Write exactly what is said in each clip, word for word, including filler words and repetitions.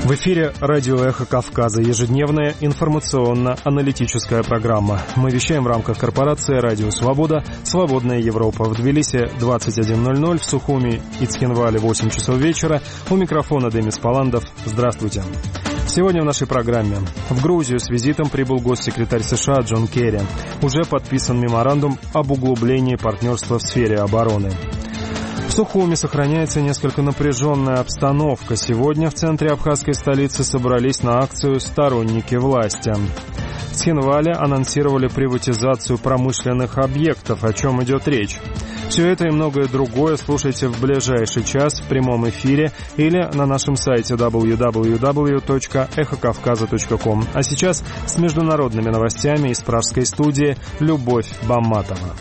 В эфире радио «Эхо Кавказа», ежедневная информационно-аналитическая программа. Мы вещаем в рамках корпорации «Радио Свобода», «Свободная Европа». В Тбилиси двадцать один ноль ноль, в Сухуми и Цхинвале восемь часов вечера. У микрофона Демис Паландов. Здравствуйте. Сегодня в нашей программе. В Грузию с визитом прибыл госсекретарь США Джон Керри. Уже подписан меморандум об углублении партнерства в сфере обороны. В Сухуми сохраняется несколько напряженная обстановка. Сегодня в центре абхазской столицы собрались на акцию сторонники власти. В Цхинвале анонсировали приватизацию промышленных объектов. О чем идет речь? Все это и многое другое слушайте в ближайший час в прямом эфире или на нашем сайте дабл ю дабл ю дабл ю точка эхо кавказа точка ком. А сейчас с международными новостями из пражской студии Любовь Бамматова.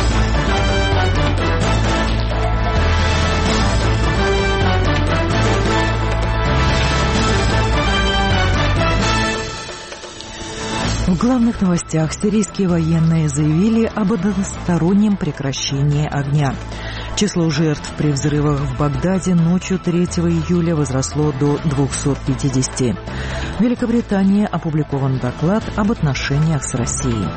В главных новостях сирийские военные заявили об одностороннем прекращении огня. Число жертв при взрывах в Багдаде ночью третьего июля возросло до двухсот пятидесяти. В Великобритании опубликован доклад об отношениях с Россией.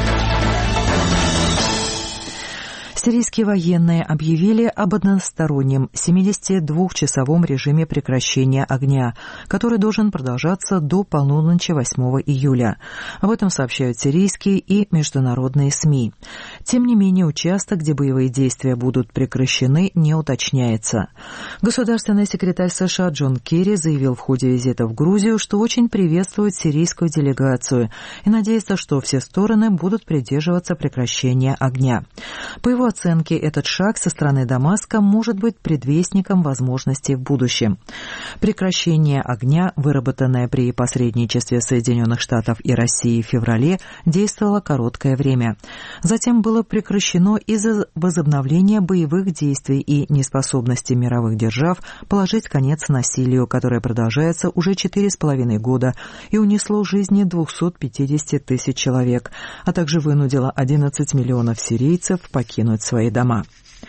Сирийские военные объявили об одностороннем семидесятидвухчасовом режиме прекращения огня, который должен продолжаться до полуночи восьмого июля. Об этом сообщают сирийские и международные СМИ. Тем не менее, участок, где боевые действия будут прекращены, не уточняется. Государственный секретарь США Джон Керри заявил в ходе визита в Грузию, что очень приветствует сирийскую делегацию и надеется, что все стороны будут придерживаться прекращения огня. По его оценке, этот шаг со стороны Дамаска может быть предвестником возможностей в будущем. Прекращение огня, выработанное при посредничестве Соединенных Штатов и России в феврале, действовало короткое время. Затем было прекращено из-за возобновления боевых действий и неспособности мировых держав положить конец насилию, которое продолжается уже четыре с половиной года и унесло жизни двухсот пятидесяти тысяч человек, а также вынудило одиннадцать миллионов сирийцев покинуть свои дома.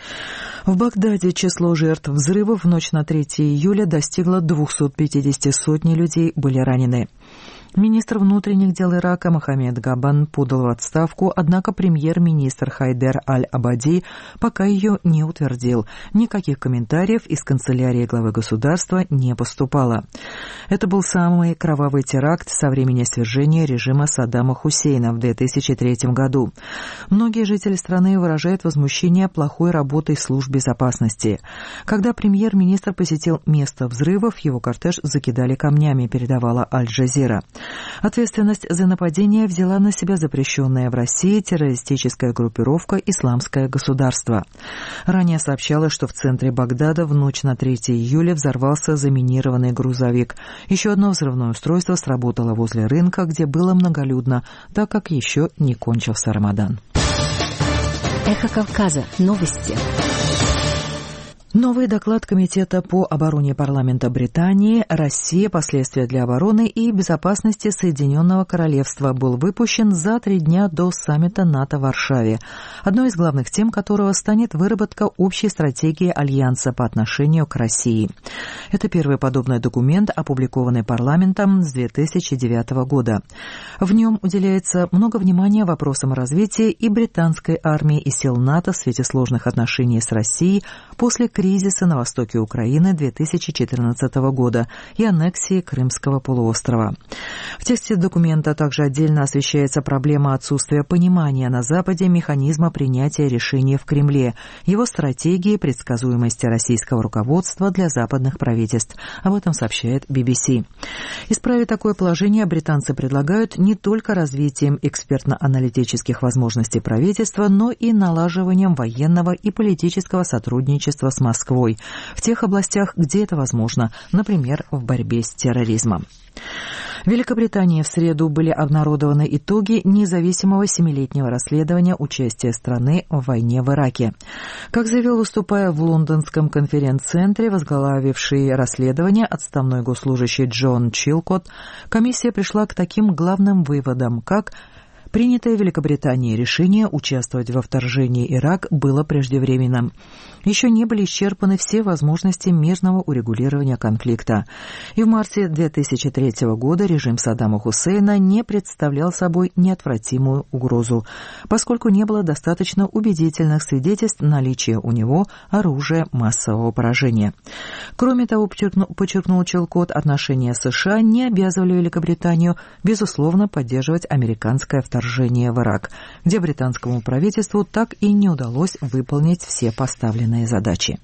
В Багдаде число жертв взрывов в ночь на третьего июля достигло двухсот пятидесяти, сотни людей были ранены. Министр внутренних дел Ирака Мохаммед Габан подал в отставку, однако премьер-министр Хайдер Аль-Абади пока ее не утвердил. Никаких комментариев из канцелярии главы государства не поступало. Это был самый кровавый теракт со времени свержения режима Саддама Хусейна в две тысячи третьем году. Многие жители страны выражают возмущение плохой работой служб безопасности. Когда премьер-министр посетил место взрывов, его кортеж закидали камнями, передавала Аль-Джазира. Ответственность за нападение взяла на себя запрещенная в России террористическая группировка «Исламское государство». Ранее сообщалось, что в центре Багдада в ночь на третьего июля взорвался заминированный грузовик. Еще одно взрывное устройство сработало возле рынка, где было многолюдно, так как еще не кончился Рамадан. Эхо Кавказа. Новости. Новый доклад Комитета по обороне парламента Британии «Россия. Последствия для обороны и безопасности Соединенного Королевства» был выпущен за три дня до саммита НАТО в Варшаве, одной из главных тем которого станет выработка общей стратегии Альянса по отношению к России. Это первый подобный документ, опубликованный парламентом с две тысячи девятого года. В нем уделяется много внимания вопросам развития и британской армии и сил НАТО в свете сложных отношений с Россией после кризиса кризиса на востоке Украины две тысячи четырнадцатого года и аннексии Крымского полуострова. В тексте документа также отдельно освещается проблема отсутствия понимания на Западе механизма принятия решений в Кремле, его стратегии, предсказуемости российского руководства для западных правительств. Об этом сообщает би би си. Исправить такое положение британцы предлагают не только развитием экспертно-аналитических возможностей правительства, но и налаживанием военного и политического сотрудничества с Москвой в тех областях, где это возможно, например, в борьбе с терроризмом. В Великобритании в среду были обнародованы итоги независимого семилетнего расследования участия страны в войне в Ираке. Как заявил, выступая в лондонском конференц-центре, возглавивший расследование отставной госслужащий Джон Чилкотт, комиссия пришла к таким главным выводам, как Принятое Великобританией решение участвовать во вторжении Ирак было преждевременным. Еще не были исчерпаны все возможности мирного урегулирования конфликта. И в марте две тысячи третьего года режим Саддама Хусейна не представлял собой неотвратимую угрозу, поскольку не было достаточно убедительных свидетельств наличия у него оружия массового поражения. Кроме того, подчеркнул Чилкот, отношения США не обязывали Великобританию, безусловно, поддерживать американское вторжение в Ирак, где британскому правительству так и не удалось выполнить все поставленные задачи.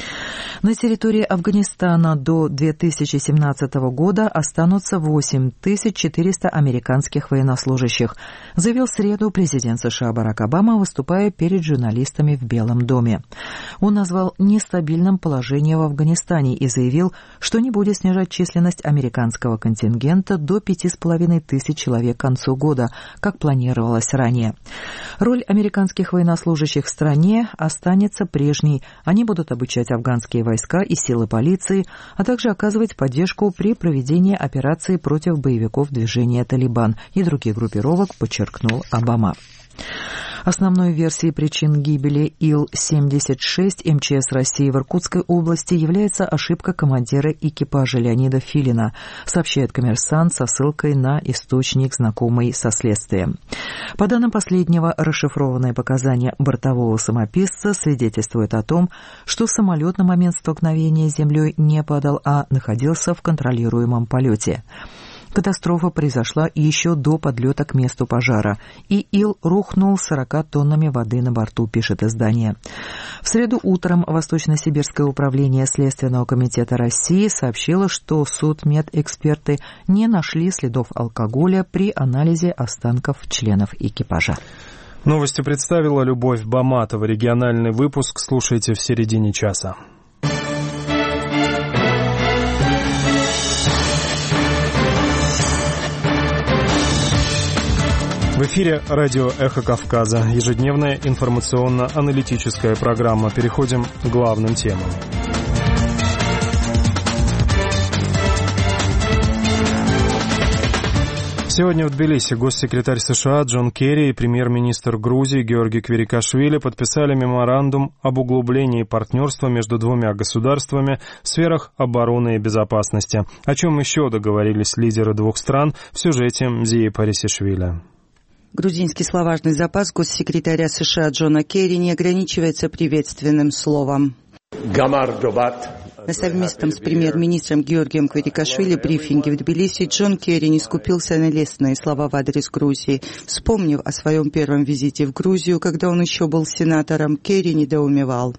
На территории Афганистана до две тысячи семнадцатого года останутся восемь тысяч четыреста американских военнослужащих, заявил в среду президент США Барак Обама, выступая перед журналистами в Белом доме. Он назвал нестабильным положение в Афганистане и заявил, что не будет снижать численность американского контингента до пяти с половиной тысяч человек к концу года, как планировалось ранее. Роль американских военнослужащих в стране останется прежней. Они будут обучать афганские войска и силы полиции, а также оказывать поддержку при проведении операций против боевиков движения «Талибан» и других группировок, подчеркнул Обама. Основной версией причин гибели Ил семьдесят шесть эм че эс России в Иркутской области является ошибка командира экипажа Леонида Филина, сообщает «Коммерсант» со ссылкой на источник, знакомый со следствием. По данным последнего, расшифрованные показания бортового самописца свидетельствуют о том, что самолет на момент столкновения с землей не падал, а находился в контролируемом полете. Катастрофа произошла еще до подлета к месту пожара, и Ил рухнул с сорока тоннами воды на борту, пишет издание. В среду утром Восточно-Сибирское управление Следственного комитета России сообщило, что судмедэксперты не нашли следов алкоголя при анализе останков членов экипажа. Новости представила Любовь Баматова. Региональный выпуск слушайте в середине часа. В эфире радио «Эхо Кавказа». Ежедневная информационно-аналитическая программа. Переходим к главным темам. Сегодня в Тбилиси госсекретарь США Джон Керри и премьер-министр Грузии Георгий Квирикашвили подписали меморандум об углублении партнерства между двумя государствами в сферах обороны и безопасности. О чем еще договорились лидеры двух стран в сюжете Мзии Парисишвили. Грузинский словарный запас госсекретаря США Джона Керри не ограничивается приветственным словом. На совместном с премьер-министром Георгием Квирикашвили брифинге в Тбилиси Джон Керри не скупился на лестные слова в адрес Грузии. Вспомнив о своем первом визите в Грузию, когда он еще был сенатором, Керри недоумевал.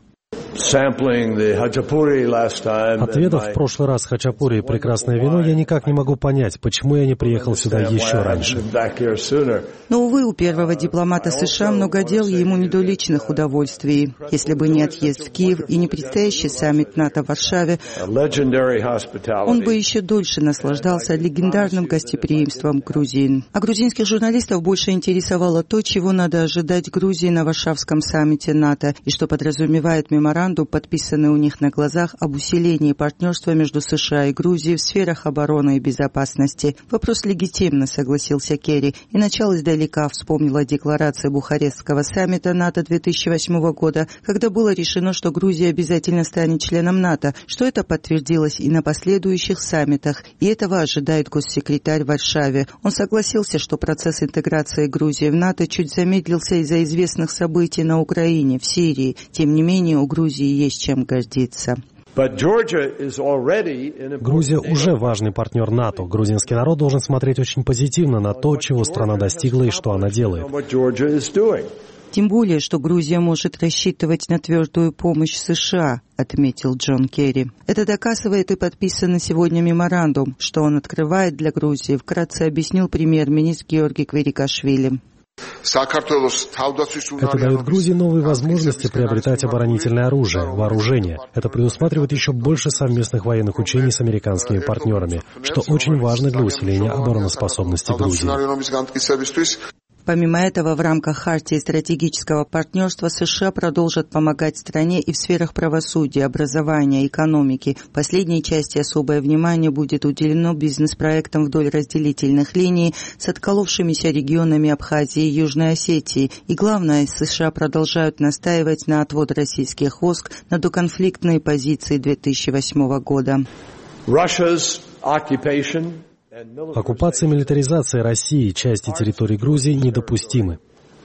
Отведав в прошлый раз хачапури и прекрасное вино, я никак не могу понять, почему я не приехал сюда еще раньше. Но, увы, у первого дипломата США много дел, и ему не до личных удовольствий. Если бы не отъезд в Киев и не предстоящий саммит НАТО в Варшаве, он бы еще дольше наслаждался легендарным гостеприимством грузин. А грузинских журналистов больше интересовало то, чего надо ожидать Грузии на Варшавском саммите НАТО, и что подразумевает меморандум, подписанный у них на глазах, об усилении партнерства между США и Грузией в сферах обороны и безопасности. Вопрос легитимно, согласился Керри, и начал издалека, вспомнил о декларации Бухарестского саммита НАТО две тысячи восьмого года, когда было решено, что Грузия обязательно станет членом НАТО, что это подтвердилось и на последующих саммитах, и этого ожидает госсекретарь в Варшаве. Он согласился, что процесс интеграции Грузии в НАТО чуть замедлился из-за известных событий на Украине, в Сирии. Тем не менее, у Грузии есть чем гордиться. Грузия уже важный партнер НАТО. Грузинский народ должен смотреть очень позитивно на то, чего страна достигла и что она делает. Тем более, что Грузия может рассчитывать на твердую помощь США, отметил Джон Керри. Это доказывает и подписанный сегодня меморандум, что он открывает для Грузии, вкратце объяснил премьер-министр Георгий Квирикашвили. Это дает Грузии новые возможности приобретать оборонительное оружие, вооружение. Это предусматривает еще больше совместных военных учений с американскими партнерами, что очень важно для усиления обороноспособности Грузии. Помимо этого, в рамках Хартии стратегического партнерства США продолжат помогать стране и в сферах правосудия, образования, экономики. В последней части особое внимание будет уделено бизнес-проектам вдоль разделительных линий с отколовшимися регионами Абхазии и Южной Осетии. И главное, США продолжают настаивать на отвод российских войск на доконфликтные позиции две тысячи восьмого года. Оккупация и милитаризация России и части территории Грузии недопустимы.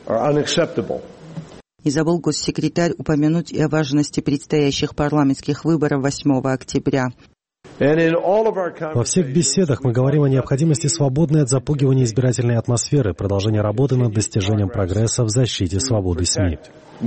Не забыл госсекретарь упомянуть и о важности предстоящих парламентских выборов восьмого октября. Во всех беседах мы говорим о необходимости свободной от запугивания избирательной атмосферы, продолжения работы над достижением прогресса в защите свободы СМИ.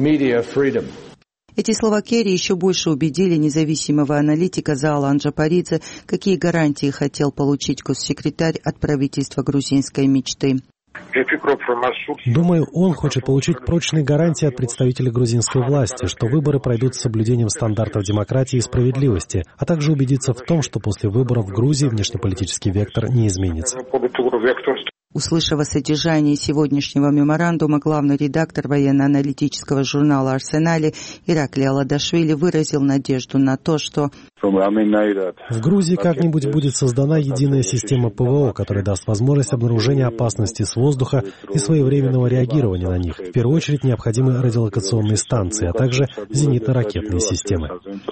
Эти слова Керри еще больше убедили независимого аналитика Заала Анджапаридзе, какие гарантии хотел получить госсекретарь от правительства грузинской мечты. Думаю, он хочет получить прочные гарантии от представителей грузинской власти, что выборы пройдут с соблюдением стандартов демократии и справедливости, а также убедиться в том, что после выборов в Грузии внешнеполитический вектор не изменится. Услышав о содержании сегодняшнего меморандума, главный редактор военно-аналитического журнала «Арсенале» Ираклий Аладашвили выразил надежду на то, что в Грузии как-нибудь будет создана единая система ПВО, которая даст возможность обнаружения опасности с воздуха и своевременного реагирования на них. В первую очередь необходимы радиолокационные станции, а также зенитно-ракетные системы.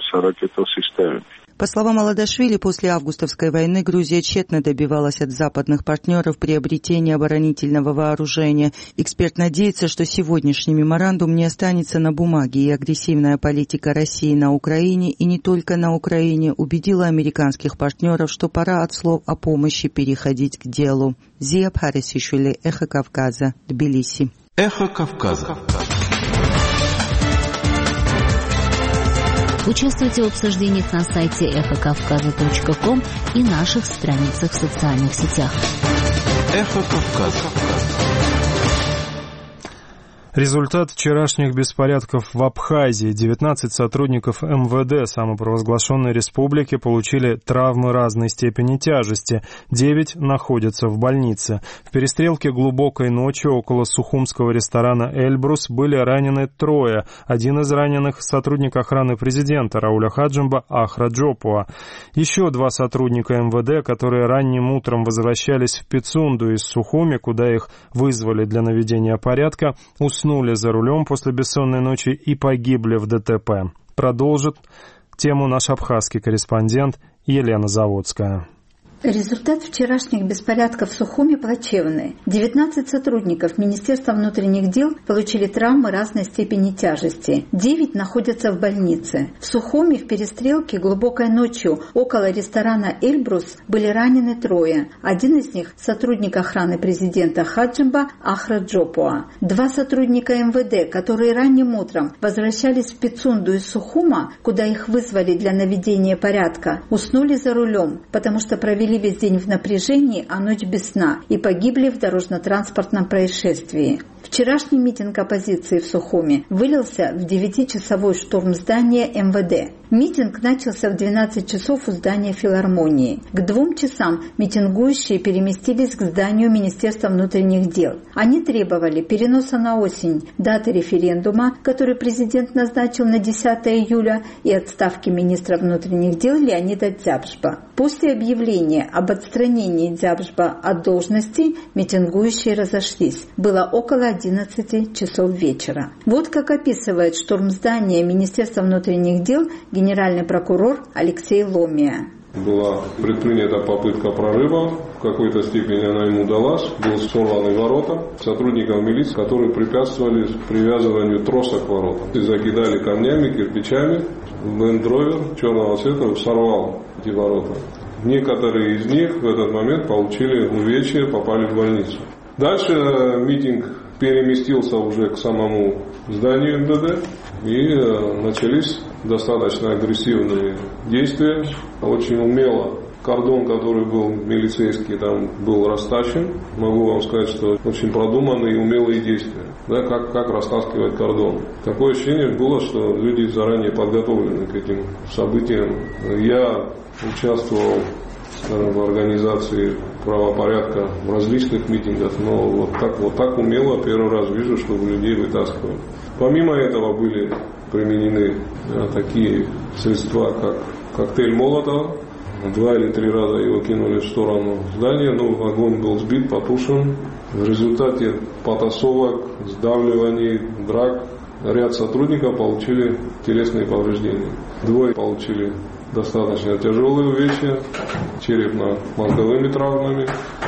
По словам Аладашвили, после августовской войны Грузия тщетно добивалась от западных партнеров приобретения оборонительного вооружения. Эксперт надеется, что сегодняшний меморандум не останется на бумаге, и агрессивная политика России на Украине, и не только на Украине, убедила американских партнеров, что пора от слов о помощи переходить к делу. Зия Пхарисишвили, Эхо Кавказа, Тбилиси. Эхо Кавказа. Участвуйте в обсуждениях на сайте эхо кавказа точка ком и наших страницах в социальных сетях. Эхо Кавказа. Результат вчерашних беспорядков в Абхазии. девятнадцать сотрудников эм вэ дэ самопровозглашенной республики получили травмы разной степени тяжести. девять находятся в больнице. В перестрелке глубокой ночью около сухумского ресторана «Эльбрус» были ранены трое. Один из раненых — сотрудник охраны президента Рауля Хаджимба Ахра Джопуа. Еще два сотрудника эм вэ дэ, которые ранним утром возвращались в Пицунду из Сухуми, куда их вызвали для наведения порядка, уснули за рулем после бессонной ночи и погибли в дэ тэ пэ. Продолжит тему наш абхазский корреспондент Елена Заводская. Результат вчерашних беспорядков в Сухуми плачевный. девятнадцать сотрудников Министерства внутренних дел получили травмы разной степени тяжести. девять находятся в больнице. В Сухуми в перестрелке глубокой ночью около ресторана «Эльбрус» были ранены трое. Один из них – сотрудник охраны президента Хаджимба Ахра Джопуа. Два сотрудника эм вэ дэ, которые ранним утром возвращались в Пицунду из Сухума, куда их вызвали для наведения порядка, уснули за рулем, потому что провели весь день в напряжении, а ночь без сна, и погибли в дорожно-транспортном происшествии. Вчерашний митинг оппозиции в Сухуми вылился в девятичасовой штурм здания эм вэ дэ. Митинг начался в двенадцать часов у здания филармонии. К двум часам митингующие переместились к зданию Министерства внутренних дел. Они требовали переноса на осень даты референдума, который президент назначил на десятое июля, и отставки министра внутренних дел Леонида Дзябжба. После объявления об отстранении Дзябжба от должности митингующие разошлись. Было около одиннадцати часов вечера. Вот как описывает штурм здания Министерства внутренних дел генеральный прокурор Алексей Ломия. Была предпринята попытка прорыва, в какой-то степени она ему удалась, были сорваны ворота сотрудников милиции, которые препятствовали привязыванию троса к воротам. И закидали камнями, кирпичами. Land Rover черного цвета сорвал эти ворота. Некоторые из них в этот момент получили увечья, попали в больницу. Дальше митинг переместился уже к самому зданию эм вэ дэ и начались достаточно агрессивные действия. Очень умело кордон, который был милицейский, там был растащен. Могу вам сказать, что очень продуманные и умелые действия. Да, как, как растаскивать кордон. Такое ощущение было, что люди заранее подготовлены к этим событиям. Я участвовал скажем, в организации правопорядка в различных митингах, но вот так, вот так умело первый раз вижу, чтобы людей вытаскивают. Помимо этого были применены а, такие средства, как коктейль Молотова. Два или три раза его кинули в сторону здания, но огонь был сбит, потушен. В результате потасовок, сдавливаний, драк ряд сотрудников получили телесные повреждения. Двое получили достаточно тяжелые увечья, черепно-мозговыми травмами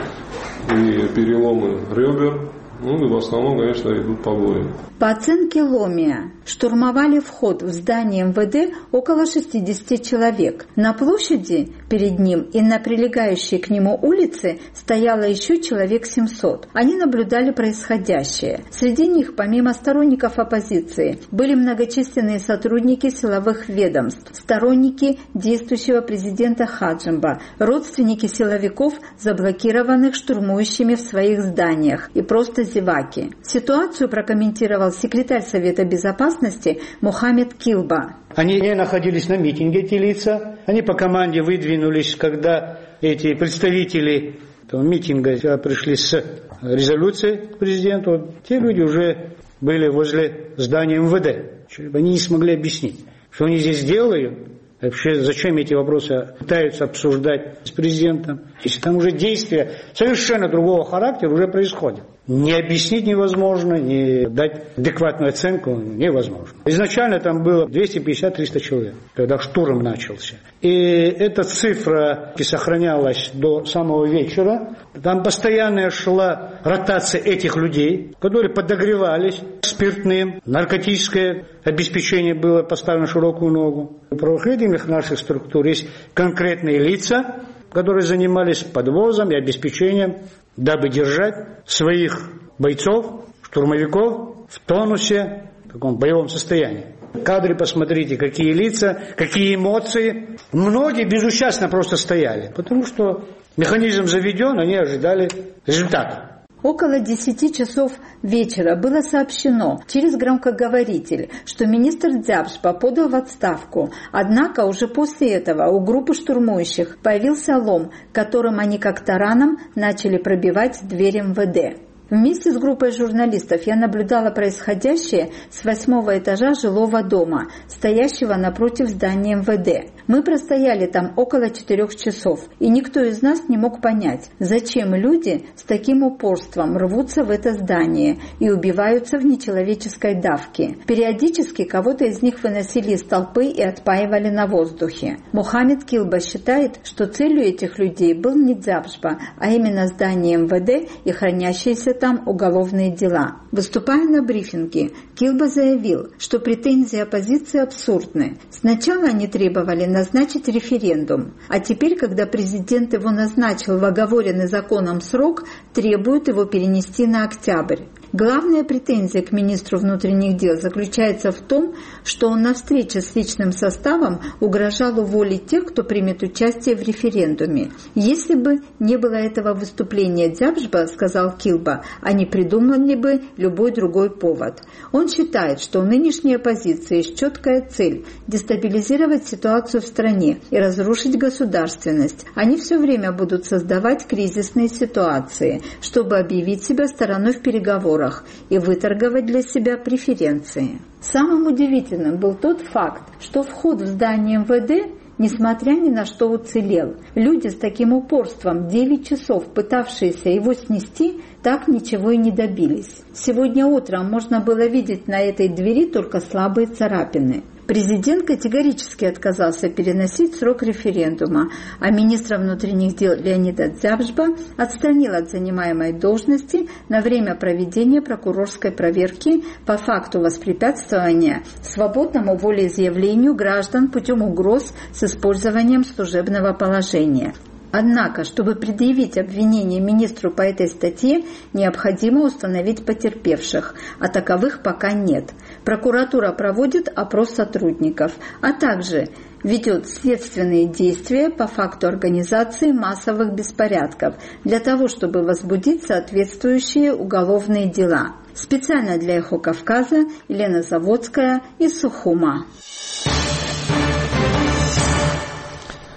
и переломы ребер. Ну и в основном, конечно, идут побои. По оценке Ломия, штурмовали вход в здание эм вэ дэ около шестьдесят человек. На площади перед ним и на прилегающей к нему улице стояло еще человек семьсот. Они наблюдали происходящее. Среди них, помимо сторонников оппозиции, были многочисленные сотрудники силовых ведомств, сторонники действующего президента Хаджимба, родственники силовиков, заблокированных штурмующими в своих зданиях, и просто зеваки. Ситуацию прокомментировал секретарь Совета Безопасности Мухаммед Килба. Они не находились на митинге, эти лица. Они по команде выдвинулись, когда эти представители этого митинга пришли с резолюцией к президенту. Те люди уже были возле здания эм вэ дэ. Они не смогли объяснить, что они здесь делают. Вообще, зачем эти вопросы пытаются обсуждать с президентом, если там уже действия совершенно другого характера уже происходят. Не объяснить невозможно, не дать адекватную оценку невозможно. Изначально там было двести пятьдесят - триста человек, когда штурм начался. И эта цифра сохранялась до самого вечера. Там постоянно шла ротация этих людей, которые подогревались спиртным, наркотическое обеспечение было поставлено на широкую ногу. У правоохранительных наших структур есть конкретные лица, которые занимались подвозом и обеспечением, дабы держать своих бойцов, штурмовиков в тонусе, в таком боевом состоянии. Кадры посмотрите, какие лица, какие эмоции. Многие безучастно просто стояли, потому что механизм заведен, они ожидали результата. Около десяти часов вечера было сообщено через громкоговоритель, что министр Дзябшпа подал в отставку. Однако уже после этого у группы штурмующих появился лом, которым они как тараном начали пробивать дверь эм вэ дэ. Вместе с группой журналистов я наблюдала происходящее с восьмого этажа жилого дома, стоящего напротив здания эм вэ дэ. Мы простояли там около четырех часов, и никто из нас не мог понять, зачем люди с таким упорством рвутся в это здание и убиваются в нечеловеческой давке. Периодически кого-то из них выносили из толпы и отпаивали на воздухе. Мухаммед Килба считает, что целью этих людей был не Дзябшпа, а именно здание эм вэ дэ и хранящиеся там уголовные дела. Выступая на брифинге, Килба заявил, что претензии оппозиции абсурдны. Сначала они требовали назначить референдум, а теперь, когда президент его назначил в оговоренный законом срок, требуют его перенести на октябрь. Главная претензия к министру внутренних дел заключается в том, что он на встрече с личным составом угрожал уволить тех, кто примет участие в референдуме. Если бы не было этого выступления Дзябшпа, сказал Килба, они придумали бы любой другой повод. Он считает, что у нынешней оппозиции есть четкая цель – дестабилизировать ситуацию в стране и разрушить государственность. Они все время будут создавать кризисные ситуации, чтобы объявить себя стороной в переговорах и выторговать для себя преференции. Самым удивительным был тот факт, что вход в здание эм вэ дэ, несмотря ни на что, уцелел. Люди с таким упорством девять часов пытавшиеся его снести, так ничего и не добились. Сегодня утром можно было видеть на этой двери только слабые царапины. Президент категорически отказался переносить срок референдума, а министра внутренних дел Леонида Дзябшпа отстранил от занимаемой должности на время проведения прокурорской проверки по факту воспрепятствования свободному волеизъявлению граждан путем угроз с использованием служебного положения. Однако, чтобы предъявить обвинение министру по этой статье, необходимо установить потерпевших, а таковых пока нет. Прокуратура проводит опрос сотрудников, а также ведет следственные действия по факту организации массовых беспорядков для того, чтобы возбудить соответствующие уголовные дела. Специально для «Эхо Кавказа» Елена Заводская из Сухума.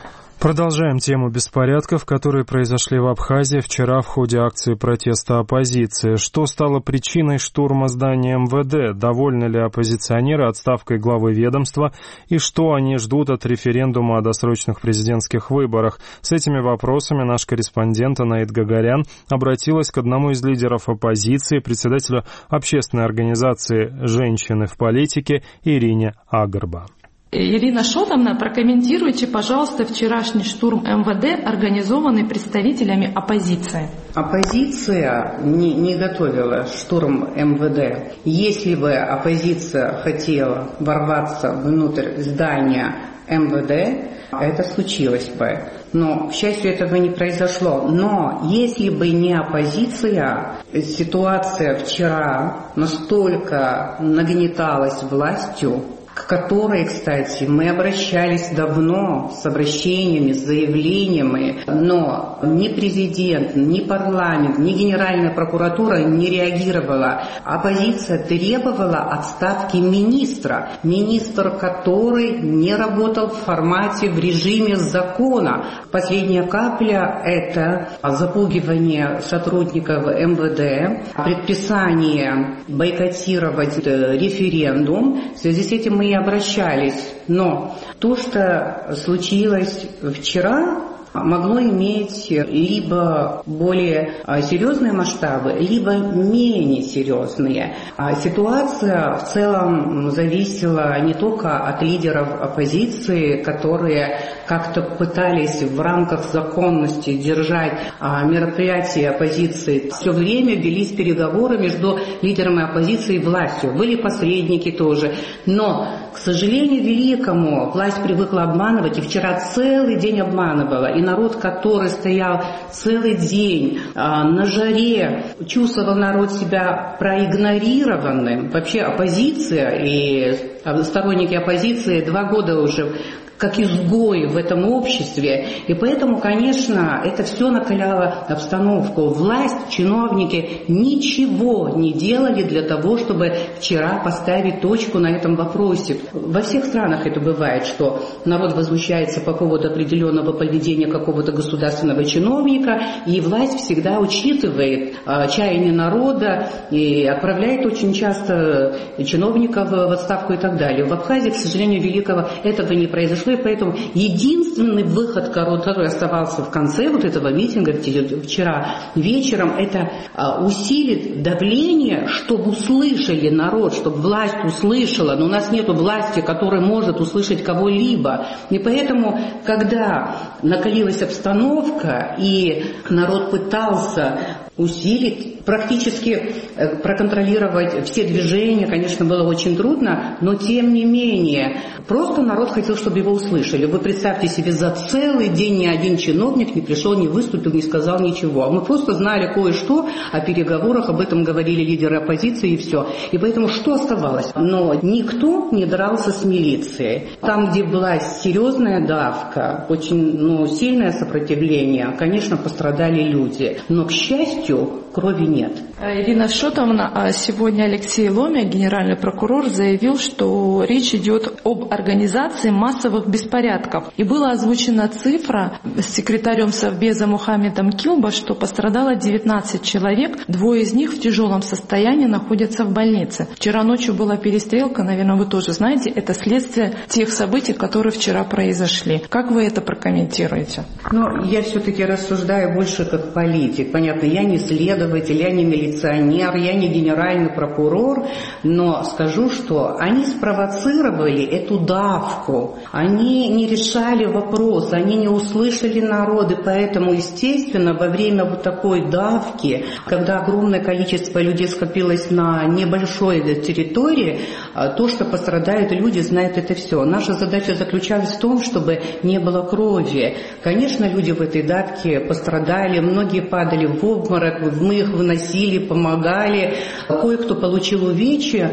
Продолжаем тему беспорядков, которые произошли в Абхазии вчера в ходе акции протеста оппозиции. Что стало причиной штурма здания эм вэ дэ? Довольны ли оппозиционеры отставкой главы ведомства? И что они ждут от референдума о досрочных президентских выборах? С этими вопросами наш корреспондент Анаит Гагарян обратилась к одному из лидеров оппозиции, председателю общественной организации «Женщины в политике» Ирине Агарба. Ирина Шотовна, прокомментируйте, пожалуйста, вчерашний штурм эм вэ дэ, организованный представителями оппозиции. Оппозиция не, не готовила штурм эм вэ дэ. Если бы оппозиция хотела ворваться внутрь здания эм вэ дэ, это случилось бы. Но, к счастью, этого не произошло. Но если бы не оппозиция, ситуация вчера настолько нагнеталась властью, к которой, кстати, мы обращались давно с обращениями, с заявлениями, но ни президент, ни парламент, ни Генеральная прокуратура не реагировала. Оппозиция требовала отставки министра, министр, который не работал в формате, в режиме закона. Последняя капля – это запугивание сотрудников эм вэ дэ, предписание бойкотировать референдум. В связи с этим мы и обращались. Но то, что случилось вчера, могло иметь либо более серьезные масштабы, либо менее серьезные. Ситуация в целом зависела не только от лидеров оппозиции, которые как-то пытались в рамках законности держать мероприятия оппозиции. Все время велись переговоры между лидерами оппозиции и властью. Были посредники тоже. Но, к сожалению великому, власть привыкла обманывать, и вчера целый день обманывала. И народ, который стоял целый день а, на жаре, чувствовал народ себя проигнорированным. Вообще оппозиция и сторонники оппозиции два года уже как изгои в этом обществе. И поэтому, конечно, это все накаляло обстановку. Власть, чиновники ничего не делали для того, чтобы вчера поставить точку на этом вопросе. Во всех странах это бывает, что народ возмущается по поводу определенного поведения какого-то государственного чиновника, и власть всегда учитывает а, чаяние народа и отправляет очень часто чиновников в отставку и так далее. В Абхазии, к сожалению великого, этого не произошло. И поэтому единственный выход, который оставался в конце вот этого митинга вчера вечером, это усилить давление, чтобы услышали народ, чтобы власть услышала. Но у нас нет власти, которая может услышать кого-либо. И поэтому, когда накалилась обстановка и народ пытался усилить, практически проконтролировать все движения, конечно, было очень трудно, но тем не менее, просто народ хотел, чтобы его услышали. Вы представьте себе, за целый день ни один чиновник не пришел, не выступил, не сказал ничего. Мы просто знали кое-что о переговорах, об этом говорили лидеры оппозиции и все. И поэтому что оставалось? Но никто не дрался с милицией. Там, где была серьезная давка, очень ну, сильное сопротивление, конечно, пострадали люди. Но, к счастью, крови нет. Ирина Шотовна, сегодня Алексей Ломя, генеральный прокурор, заявил, что речь идет об организации массовых беспорядков. И была озвучена цифра с секретарем Совбеза Мухаммедом Килба, что пострадало девятнадцать человек, двое из них в тяжелом состоянии находятся в больнице. Вчера ночью была перестрелка, наверное, вы тоже знаете, это следствие тех событий, которые вчера произошли. Как вы это прокомментируете? Ну, я все-таки рассуждаю больше как политик. Понятно, я не следователь, я не милиционер, я не генеральный прокурор, но скажу, что они спровоцировали эту давку, они не решали вопрос, они не услышали народ, и поэтому, естественно, во время вот такой давки, когда огромное количество людей скопилось на небольшой территории, то, что пострадают люди, знают это все. Наша задача заключалась в том, чтобы не было крови. Конечно, люди в этой давке пострадали, многие падали в обморок, мы их выносили, помогали, кое-кто получил увечья.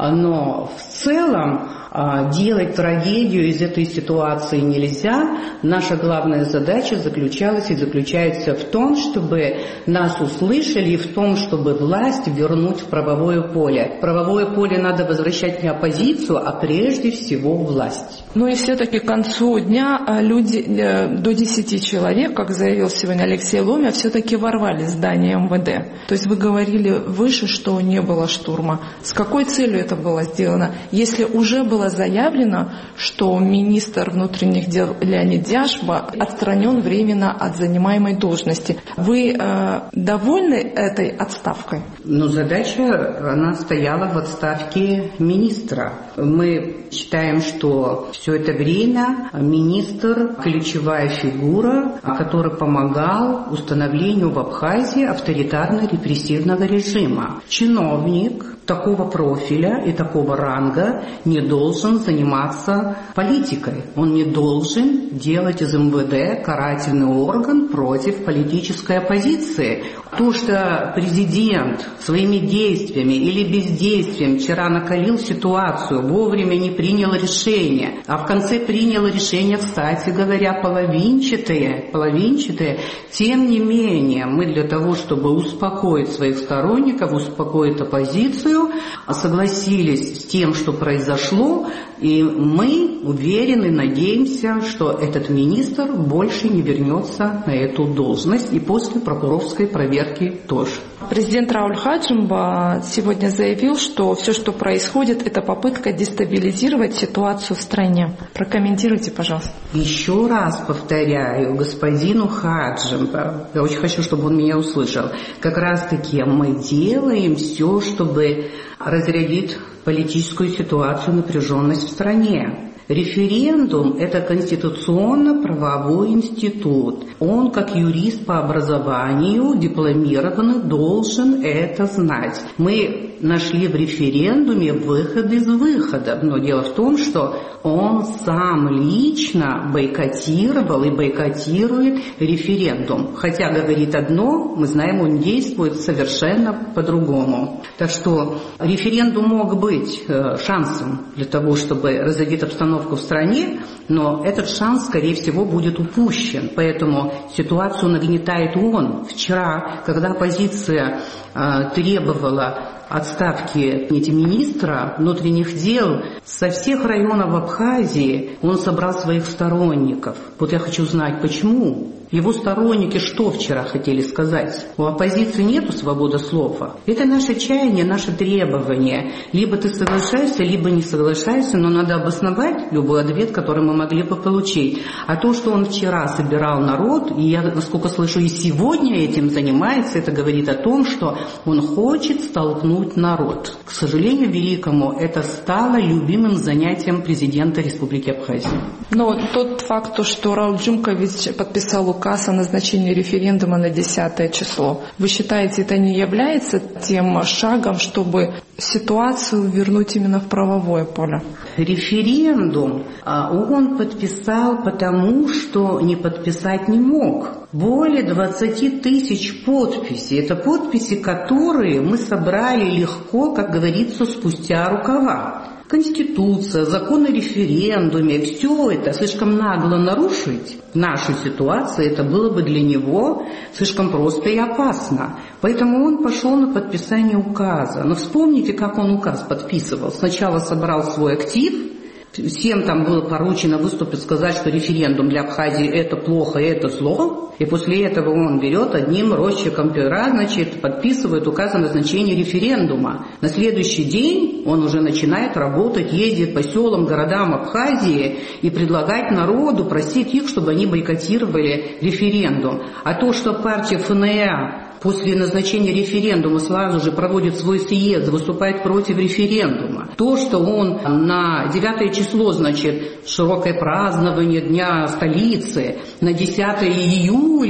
но в целом делать трагедию из этой ситуации нельзя. Наша главная задача заключалась и заключается в том, чтобы нас услышали, и в том, чтобы власть вернуть в правовое поле. В правовое поле надо возвращать не оппозицию, а прежде всего власть. Ну и все-таки к концу дня люди, до десяти человек, как заявил сегодня Алексей Ломя, все-таки ворвали в здание эм вэ дэ. То есть вы говорили выше, что не было штурма. С какой целью это было сделано? Если уже было заявлено, что министр внутренних дел Леонид Дяшба отстранен временно от занимаемой должности. Вы э, довольны этой отставкой? Ну, задача, она стояла в отставке министра. Мы считаем, что все это время министр – ключевая фигура, который помогал установлению в Абхазии авторитарно-репрессивного режима. Чиновник такого профиля и такого ранга не должен заниматься политикой. Он не должен делать из эм вэ дэ карательный орган против политической оппозиции. То, что президент своими действиями или бездействием вчера накалил ситуацию, вовремя не принял решение, а в конце принял решение, кстати говоря, половинчатые, половинчатые, тем не менее, мы для того, чтобы успокоить своих сторонников, успокоить оппозицию, согласились с тем, что произошло, и мы уверены, надеемся, что этот министр больше не вернется на эту должность и после прокуровской проверки тоже. Президент Рауль Хаджимба сегодня заявил, что все, что происходит, это попытка дестабилизировать ситуацию в стране. Прокомментируйте, пожалуйста. Еще раз повторяю господину Хаджимба, я очень хочу, чтобы он меня услышал, как раз-таки мы делаем все, чтобы разрядить политическую ситуацию, напряженность в стране. Референдум – это конституционно-правовой институт. Он, как юрист по образованию, дипломированный, должен это знать. Мы нашли в референдуме выход из выхода. Но дело в том, что он сам лично бойкотировал и бойкотирует референдум. Хотя говорит одно, мы знаем, он действует совершенно по-другому. Так что референдум мог быть шансом для того, чтобы разрядить обстановку в стране, но этот шанс, скорее всего, будет упущен. Поэтому ситуацию нагнетает он. Вчера, когда оппозиция э, требовала отставки министра внутренних дел, со всех районов Абхазии он собрал своих сторонников. Вот я хочу знать, почему. Его сторонники что вчера хотели сказать? У оппозиции нету свободы слова. Это наше чаяние, наше требование. Либо ты соглашаешься, либо не соглашаешься, но надо обосновать любой ответ, который мы могли бы получить. А то, что он вчера собирал народ, и я, насколько слышу, и сегодня этим занимается, это говорит о том, что он хочет столкнуть народ. К сожалению великому, это стало любимым занятием президента Республики Абхазия. Но тот факт, что Рауль Джумкович подписал указ о назначении референдума на десятое число, вы считаете, это не является тем шагом, чтобы ситуацию вернуть именно в правовое поле? Референдум он подписал потому, что не подписать не мог. Более двадцати тысяч подписей. Это подписи, которые мы собрали легко, как говорится, спустя рукава. Конституция, закон о референдуме, все это слишком нагло нарушить в нашей ситуации, это было бы для него слишком просто и опасно. Поэтому он пошел на подписание указа. Но вспомните, как он указ подписывал. Сначала собрал свой актив, всем там было поручено выступить, сказать, что референдум для Абхазии это плохо, это зло. И после этого он берет одним росчерком пера, значит, подписывает указ о назначении референдума. На следующий день он уже начинает работать, ездит по селам, городам Абхазии и предлагать народу, просить их, чтобы они бойкотировали референдум. А то, что партия эф эн а после назначения референдума сразу же проводит свой съезд, выступает против референдума. То, что он на девятое число, значит, широкое празднование Дня столицы, на десятое июля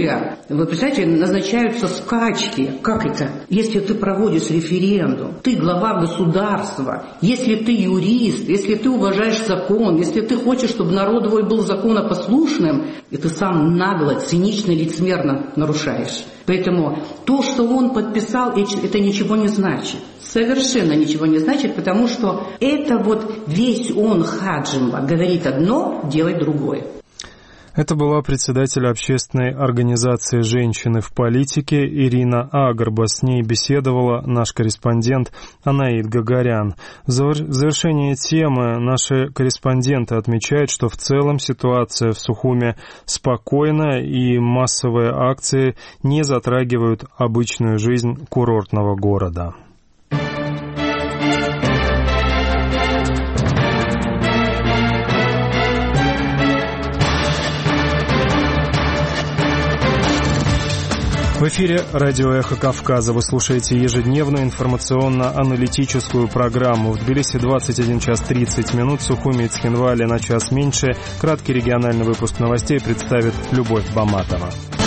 Вы представляете, назначаются скачки. Как это? Если ты проводишь референдум, ты глава государства, если ты юрист, если ты уважаешь закон, если ты хочешь, чтобы народ твой был законопослушным, и ты сам нагло, цинично, лицемерно нарушаешь. Поэтому то, что он подписал, это ничего не значит. Совершенно ничего не значит, потому что это вот весь он, Хаджимба, говорит одно, делает другое. Это была председатель общественной организации «Женщины в политике» Ирина Агарба. С ней беседовала наш корреспондент Анаид Гагарян. В завершении темы наши корреспонденты отмечают, что в целом ситуация в Сухуми спокойна и массовые акции не затрагивают обычную жизнь курортного города. В эфире радио «Эхо Кавказа». Вы слушаете ежедневную информационно-аналитическую программу. В Тбилиси двадцать один час тридцать минут, в Сухуми и Цхинвале на час меньше. Краткий региональный выпуск новостей представит Любовь Баматова.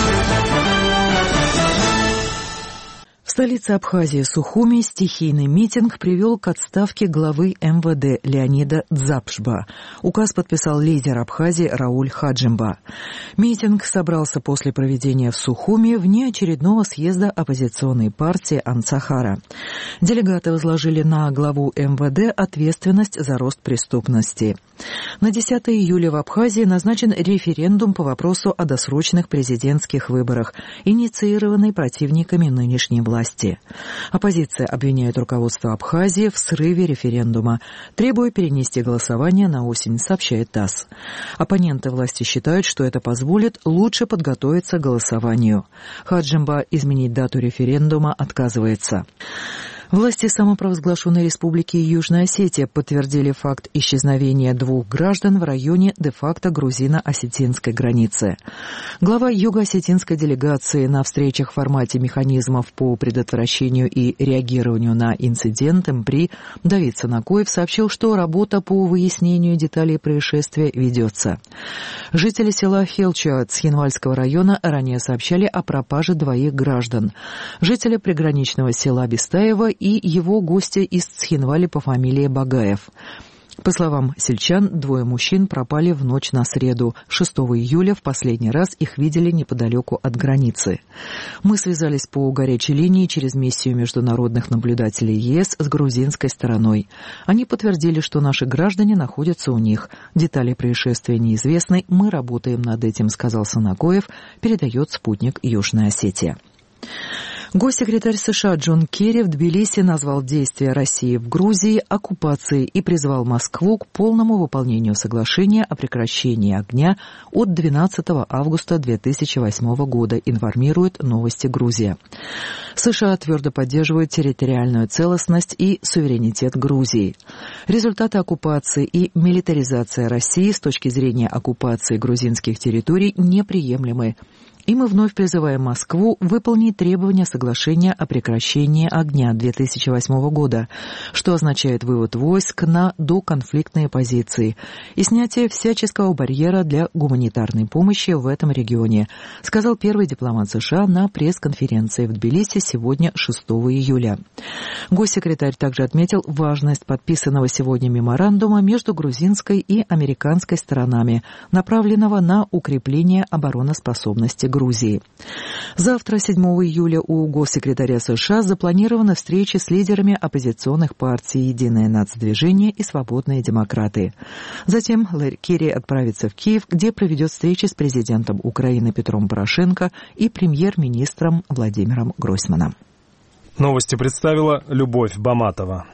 В столице Абхазии Сухуми стихийный митинг привел к отставке главы эм вэ дэ Леонида Дзапшба. Указ подписал лидер Абхазии Рауль Хаджимба. Митинг собрался после проведения в Сухуми внеочередного съезда оппозиционной партии Ансахара. Делегаты возложили на главу эм вэ дэ ответственность за рост преступности. На десятое июля в Абхазии назначен референдум по вопросу о досрочных президентских выборах, инициированный противниками нынешней власти. Оппозиция обвиняет руководство Абхазии в срыве референдума, требуя перенести голосование на осень, сообщает ТАСС. Оппоненты власти считают, что это позволит лучше подготовиться к голосованию. Хаджимба изменить дату референдума отказывается. Власти самопровозглашенной республики Южная Осетия подтвердили факт исчезновения двух граждан в районе де-факто грузино-осетинской границы. Глава юго-осетинской делегации на встречах в формате механизмов по предотвращению и реагированию на инциденты МПРИ Давид Санакоев сообщил, что работа по выяснению деталей происшествия ведется. Жители села Хелча Цхинвальского района ранее сообщали о пропаже двоих граждан. Жители приграничного села Бестаева и его гостя из Цхинвали по фамилии Багаев. По словам сельчан, двое мужчин пропали в ночь на среду. шестого июля в последний раз их видели неподалеку от границы. Мы связались по горячей линии через миссию международных наблюдателей ЕС с грузинской стороной. Они подтвердили, что наши граждане находятся у них. Детали происшествия неизвестны, мы работаем над этим, сказал Санакоев, передает спутник Южная Осетия. Госсекретарь США Джон Керри в Тбилиси назвал действия России в Грузии оккупацией и призвал Москву к полному выполнению соглашения о прекращении огня от двенадцатого августа две тысячи восьмого года, информирует «Новости Грузия». США твердо поддерживают территориальную целостность и суверенитет Грузии. Результаты оккупации и милитаризация России с точки зрения оккупации грузинских территорий неприемлемы. И мы вновь призываем Москву выполнить требования соглашения о прекращении огня две тысячи восьмого года, что означает вывод войск на доконфликтные позиции и снятие всяческого барьера для гуманитарной помощи в этом регионе, сказал первый дипломат США на пресс-конференции в Тбилиси сегодня, шестого июля. Госсекретарь также отметил важность подписанного сегодня меморандума между грузинской и американской сторонами, направленного на укрепление обороноспособности Грузии. Завтра, седьмого июля, у госсекретаря США запланирована встреча с лидерами оппозиционных партий «Единое нацдвижение» и «Свободные демократы». Затем Керри отправится в Киев, где проведет встречи с президентом Украины Петром Порошенко и премьер-министром Владимиром Гройсманом. Новости представила Любовь Баматова.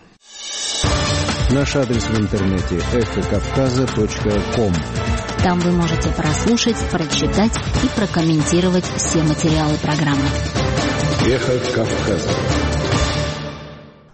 Наш адрес в интернете – эхо кавказа точка ком. Там вы можете прослушать, прочитать и прокомментировать все материалы программы. Эхо Кавказа.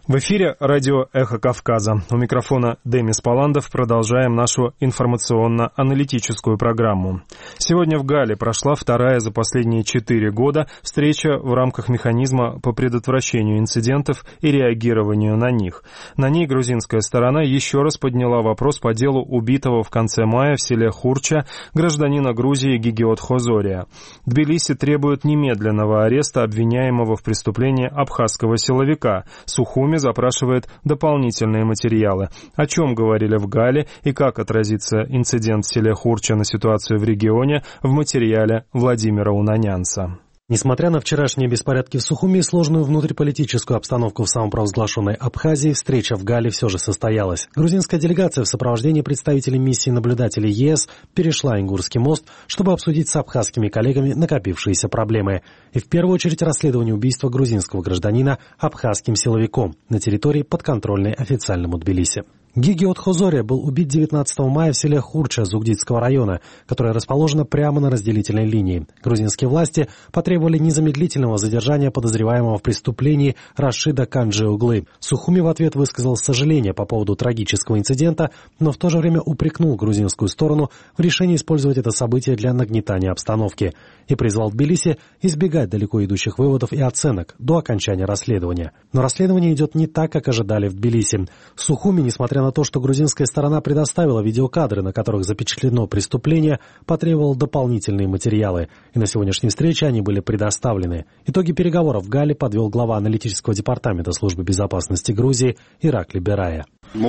В эфире радио «Эхо Кавказа». У микрофона Демис Паландов. Продолжаем нашу информационно-аналитическую программу. Сегодня в Гале прошла вторая за последние четыре года встреча в рамках механизма по предотвращению инцидентов и реагированию на них. На ней грузинская сторона еще раз подняла вопрос по делу убитого в конце мая в селе Хурча гражданина Грузии Гигиот Хозория. Тбилиси требует немедленного ареста обвиняемого в преступлении абхазского силовика. Сухуми запрашивает дополнительные материалы. О чем говорили в Гале и как отразится инцидент в селе Хурча на ситуацию в регионе, в материале Владимира Унанянца. Несмотря на вчерашние беспорядки в Сухуми и сложную внутриполитическую обстановку в самопровозглашенной Абхазии, встреча в Гале все же состоялась. Грузинская делегация в сопровождении представителей миссии наблюдателей ЕС перешла Ингурский мост, чтобы обсудить с абхазскими коллегами накопившиеся проблемы. И в первую очередь расследование убийства грузинского гражданина абхазским силовиком на территории, подконтрольной официальному Тбилиси. Гигиот Хозория был убит девятнадцатого мая в селе Хурча Зугдидского района, которое расположено прямо на разделительной линии. Грузинские власти потребовали незамедлительного задержания подозреваемого в преступлении Рашида Канджи-Углы. Сухуми в ответ высказал сожаление по поводу трагического инцидента, но в то же время упрекнул грузинскую сторону в решении использовать это событие для нагнетания обстановки и призвал Тбилиси избегать далеко идущих выводов и оценок до окончания расследования. Но расследование идет не так, как ожидали в Тбилиси. Сухуми, несмотря на то, что грузинская сторона предоставила видеокадры, на которых запечатлено преступление, потребовал дополнительные материалы, и на сегодняшней встрече они были предоставлены. Итоги переговоров в Гале подвел глава аналитического департамента службы безопасности Грузии Иракли Берая.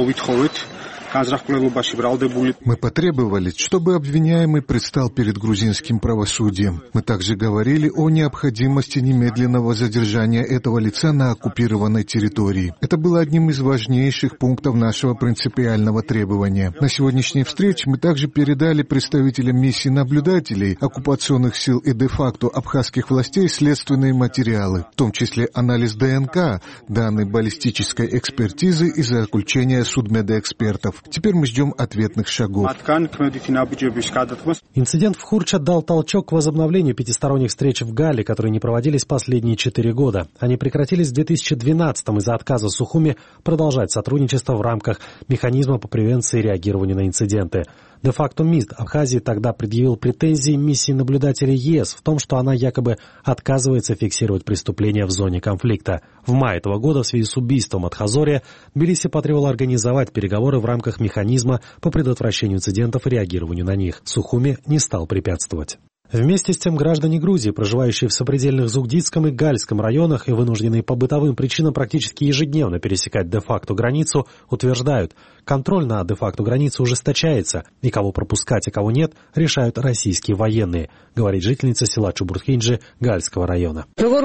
Мы потребовали, чтобы обвиняемый предстал перед грузинским правосудием. Мы также говорили о необходимости немедленного задержания этого лица на оккупированной территории. Это было одним из важнейших пунктов нашего принципиального требования. На сегодняшней встрече мы также передали представителям миссии наблюдателей, оккупационных сил и де-факто абхазских властей следственные материалы, в том числе анализ ДНК, данные баллистической экспертизы и заключения судмедэкспертов. Теперь мы ждем ответных шагов. Инцидент в Хурча дал толчок к возобновлению пятисторонних встреч в Гале, которые не проводились последние четыре года. Они прекратились в две тысячи двенадцатом из-за отказа Сухуми продолжать сотрудничество в рамках механизма по превенции и реагированию на инциденты. Де-факто МИД Абхазии тогда предъявил претензии миссии наблюдателей ЕС в том, что она якобы отказывается фиксировать преступления в зоне конфликта. В мае этого года в связи с убийством от Хозория Тбилиси потребовал организовать переговоры в рамках механизма по предотвращению инцидентов и реагированию на них. Сухуми не стал препятствовать. Вместе с тем граждане Грузии, проживающие в сопредельных Зугдидском и Гальском районах и вынужденные по бытовым причинам практически ежедневно пересекать де-факто границу, утверждают, контроль на де-факто границе ужесточается, и кого пропускать, а кого нет, решают российские военные, говорит жительница села Чубуртхинджи Гальского района.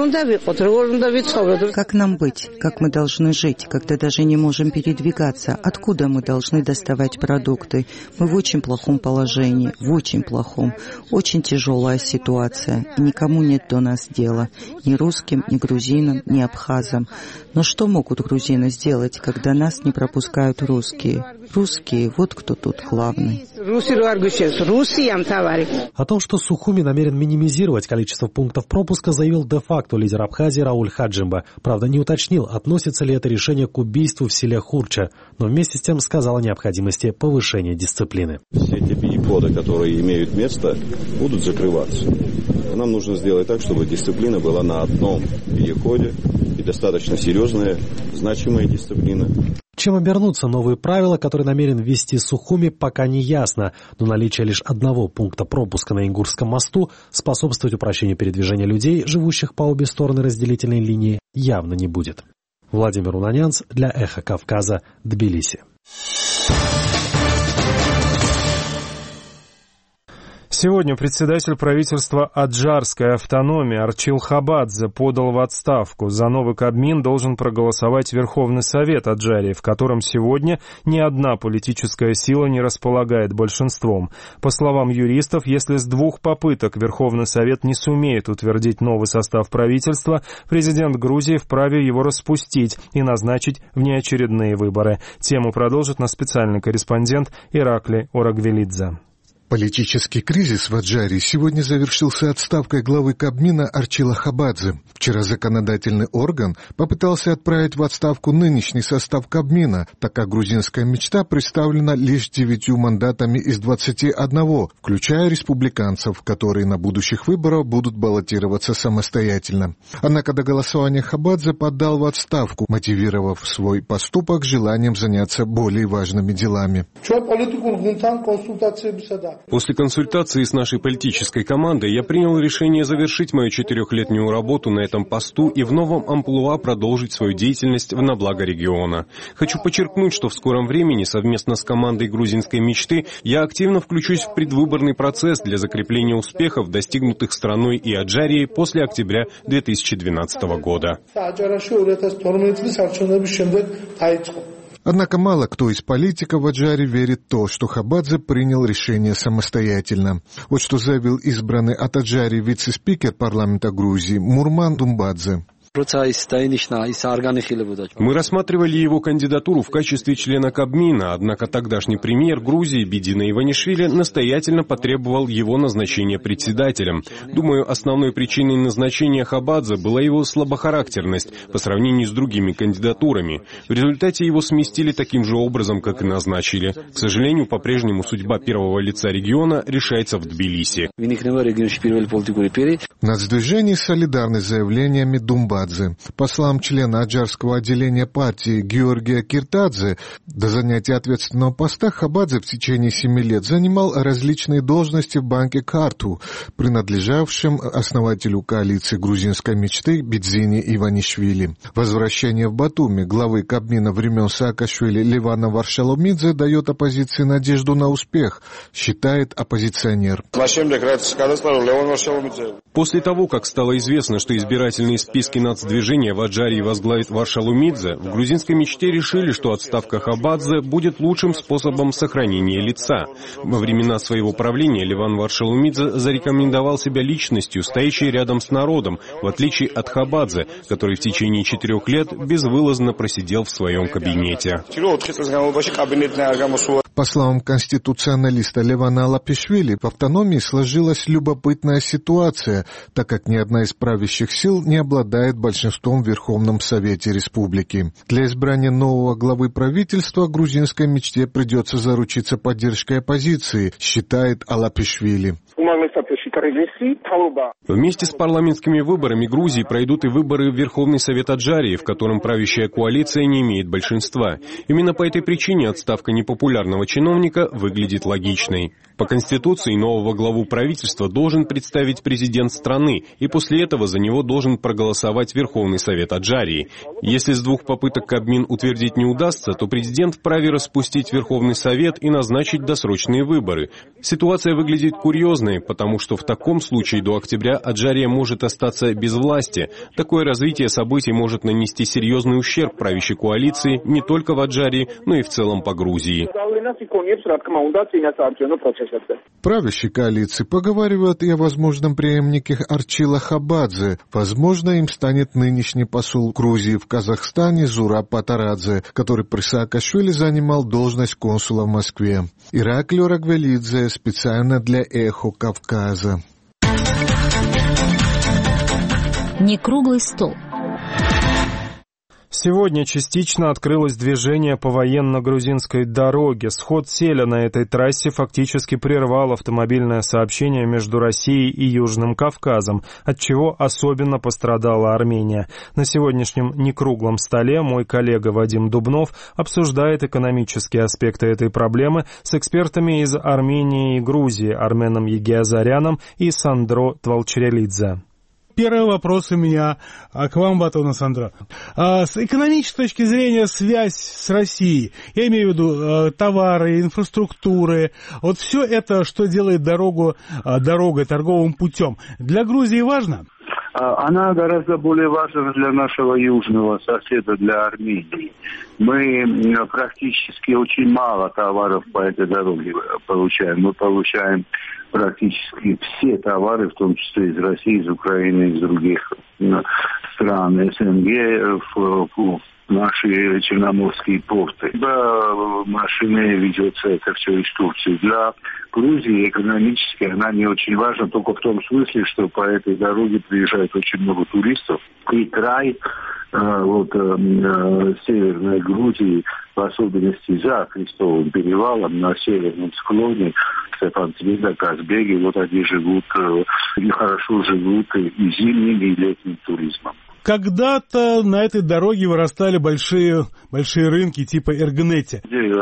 Как нам быть? Как мы должны жить, когда даже не можем передвигаться? Откуда мы должны доставать продукты? Мы в очень плохом положении, в очень плохом, очень тяжелом. Тяжелая ситуация, и никому нет до нас дела, ни русским, ни грузинам, ни абхазам. Но что могут грузины сделать, когда нас не пропускают русские? Русские, вот кто тут главный. О том, что Сухуми намерен минимизировать количество пунктов пропуска, заявил де-факто лидер Абхазии Рауль Хаджимба. Правда, не уточнил, относится ли это решение к убийству в селе Хурча, но вместе с тем сказал о необходимости повышения дисциплины. Все те переходы, которые имеют место, будут закрываться. Нам нужно сделать так, чтобы дисциплина была на одном переходе и достаточно серьезная, значимая дисциплина. Чем обернутся новые правила, которые намерен ввести Сухуми, пока не ясно, но наличие лишь одного пункта пропуска на Ингурском мосту способствовать упрощению передвижения людей, живущих по обе стороны разделительной линии, явно не будет. Владимир Унанянц для «Эхо Кавказа», Тбилиси. Сегодня председатель правительства Аджарской автономии Арчил Хабадзе подал в отставку. За новый Кабмин должен проголосовать Верховный Совет Аджарии, в котором сегодня ни одна политическая сила не располагает большинством. По словам юристов, если с двух попыток Верховный Совет не сумеет утвердить новый состав правительства, президент Грузии вправе его распустить и назначить внеочередные выборы. Тему продолжит наш специальный корреспондент Иракли Орагвелидзе. Политический кризис в Аджарии сегодня завершился отставкой главы Кабмина Арчила Хабадзе. Вчера законодательный орган попытался отправить в отставку нынешний состав Кабмина, так как грузинская мечта представлена лишь девятью мандатами из двадцати одного, включая республиканцев, которые на будущих выборах будут баллотироваться самостоятельно. Однако до голосования Хабадзе подал в отставку, мотивировав свой поступок желанием заняться более важными делами. После консультации с нашей политической командой я принял решение завершить мою четырехлетнюю работу на этом посту и в новом амплуа продолжить свою деятельность на благо региона. Хочу подчеркнуть, что в скором времени совместно с командой грузинской мечты я активно включусь в предвыборный процесс для закрепления успехов, достигнутых страной и Аджарией после октября две тысячи двенадцатого года. Однако мало кто из политиков в Аджаре верит в то, что Хабадзе принял решение самостоятельно. Вот что заявил избранный от Аджарии вице-спикер парламента Грузии Мурман Думбадзе. Мы рассматривали его кандидатуру в качестве члена Кабмина, однако тогдашний премьер Грузии Бидина Иванишвили настоятельно потребовал его назначения председателем. Думаю, основной причиной назначения Хабадзе была его слабохарактерность по сравнению с другими кандидатурами. В результате его сместили таким же образом, как и назначили. К сожалению, по-прежнему судьба первого лица региона решается в Тбилиси. Нацдвижение солидарны с заявлениями Думбадзе. По словам члена аджарского отделения партии Георгия Киртадзе, до занятия ответственного поста Хабадзе в течение семи лет занимал различные должности в банке Карту, принадлежавшем основателю коалиции грузинской мечты Бидзине Иванишвили. Возвращение в Батуми главы Кабмина времен Саакашвили Левана Варшаломидзе дает оппозиции надежду на успех, считает оппозиционер. После того, как стало известно, что избирательные списки нацдвижения в Аджарии возглавит Варшаломидзе, в грузинской мечте решили, что отставка Хабадзе будет лучшим способом сохранения лица. Во времена своего правления Леван Варшаломидзе зарекомендовал себя личностью, стоящей рядом с народом, в отличие от Хабадзе, который в течение четырех лет безвылазно просидел в своем кабинете. По словам конституционалиста Левана Алапишвили, в автономии сложилась любопытная ситуация, так как ни одна из правящих сил не обладает большинством в Верховном Совете Республики. Для избрания нового главы правительства грузинской мечте придется заручиться поддержкой оппозиции, считает Алапишвили. Вместе с парламентскими выборами Грузии пройдут и выборы в Верховный Совет Аджарии, в котором правящая коалиция не имеет большинства. Именно по этой причине отставка непопулярного чиновника выглядит логичной. По Конституции нового главу правительства должен представить президент страны, и после этого за него должен проголосовать Верховный Совет Аджарии. Если с двух попыток Кабмин утвердить не удастся, то президент вправе распустить Верховный Совет и назначить досрочные выборы. Ситуация выглядит курьезной, потому что в таком случае до октября Аджария может остаться без власти. Такое развитие событий может нанести серьезный ущерб правящей коалиции не только в Аджарии, но и в целом по Грузии. Правящей коалиции поговаривают и о возможном преемнике Арчила Хабадзе. Возможно, им станет нынешний посол Грузии в Казахстане Зураб Патарадзе, который при Саакашвили занимал должность консула в Москве. Ираклий Рагвелидзе специально для «Эхо Кавказа». Не круглый стол. Сегодня частично открылось движение по военно-грузинской дороге. Сход селя на этой трассе фактически прервал автомобильное сообщение между Россией и Южным Кавказом, от чего особенно пострадала Армения. На сегодняшнем некруглом столе мой коллега Вадим Дубнов обсуждает экономические аспекты этой проблемы с экспертами из Армении и Грузии Арменом Егиазаряном и Сандро Твалчерелидзе. Первый вопрос у меня к вам, Батон Сандро. С экономической точки зрения связь с Россией, я имею в виду товары, инфраструктуры, вот все это, что делает дорогу дорогой, торговым путем, для Грузии важно? Она гораздо более важна для нашего южного соседа, для Армении. Мы практически очень мало товаров по этой дороге получаем. Мы получаем практически все товары, в том числе из России, из Украины, из других стран СНГ, наши черноморские порты. Да, машины ведется это все из Турции. Для Грузии экономически она не очень важна, только в том смысле, что по этой дороге приезжает очень много туристов. И край вот, северной Грузии, в особенности за Крестовым перевалом, на северном склоне, Стефан-Цвида, Казбеги, вот они живут, и хорошо живут и зимним, и летним туризмом. Когда-то на этой дороге вырастали большие, большие рынки типа Эргнети.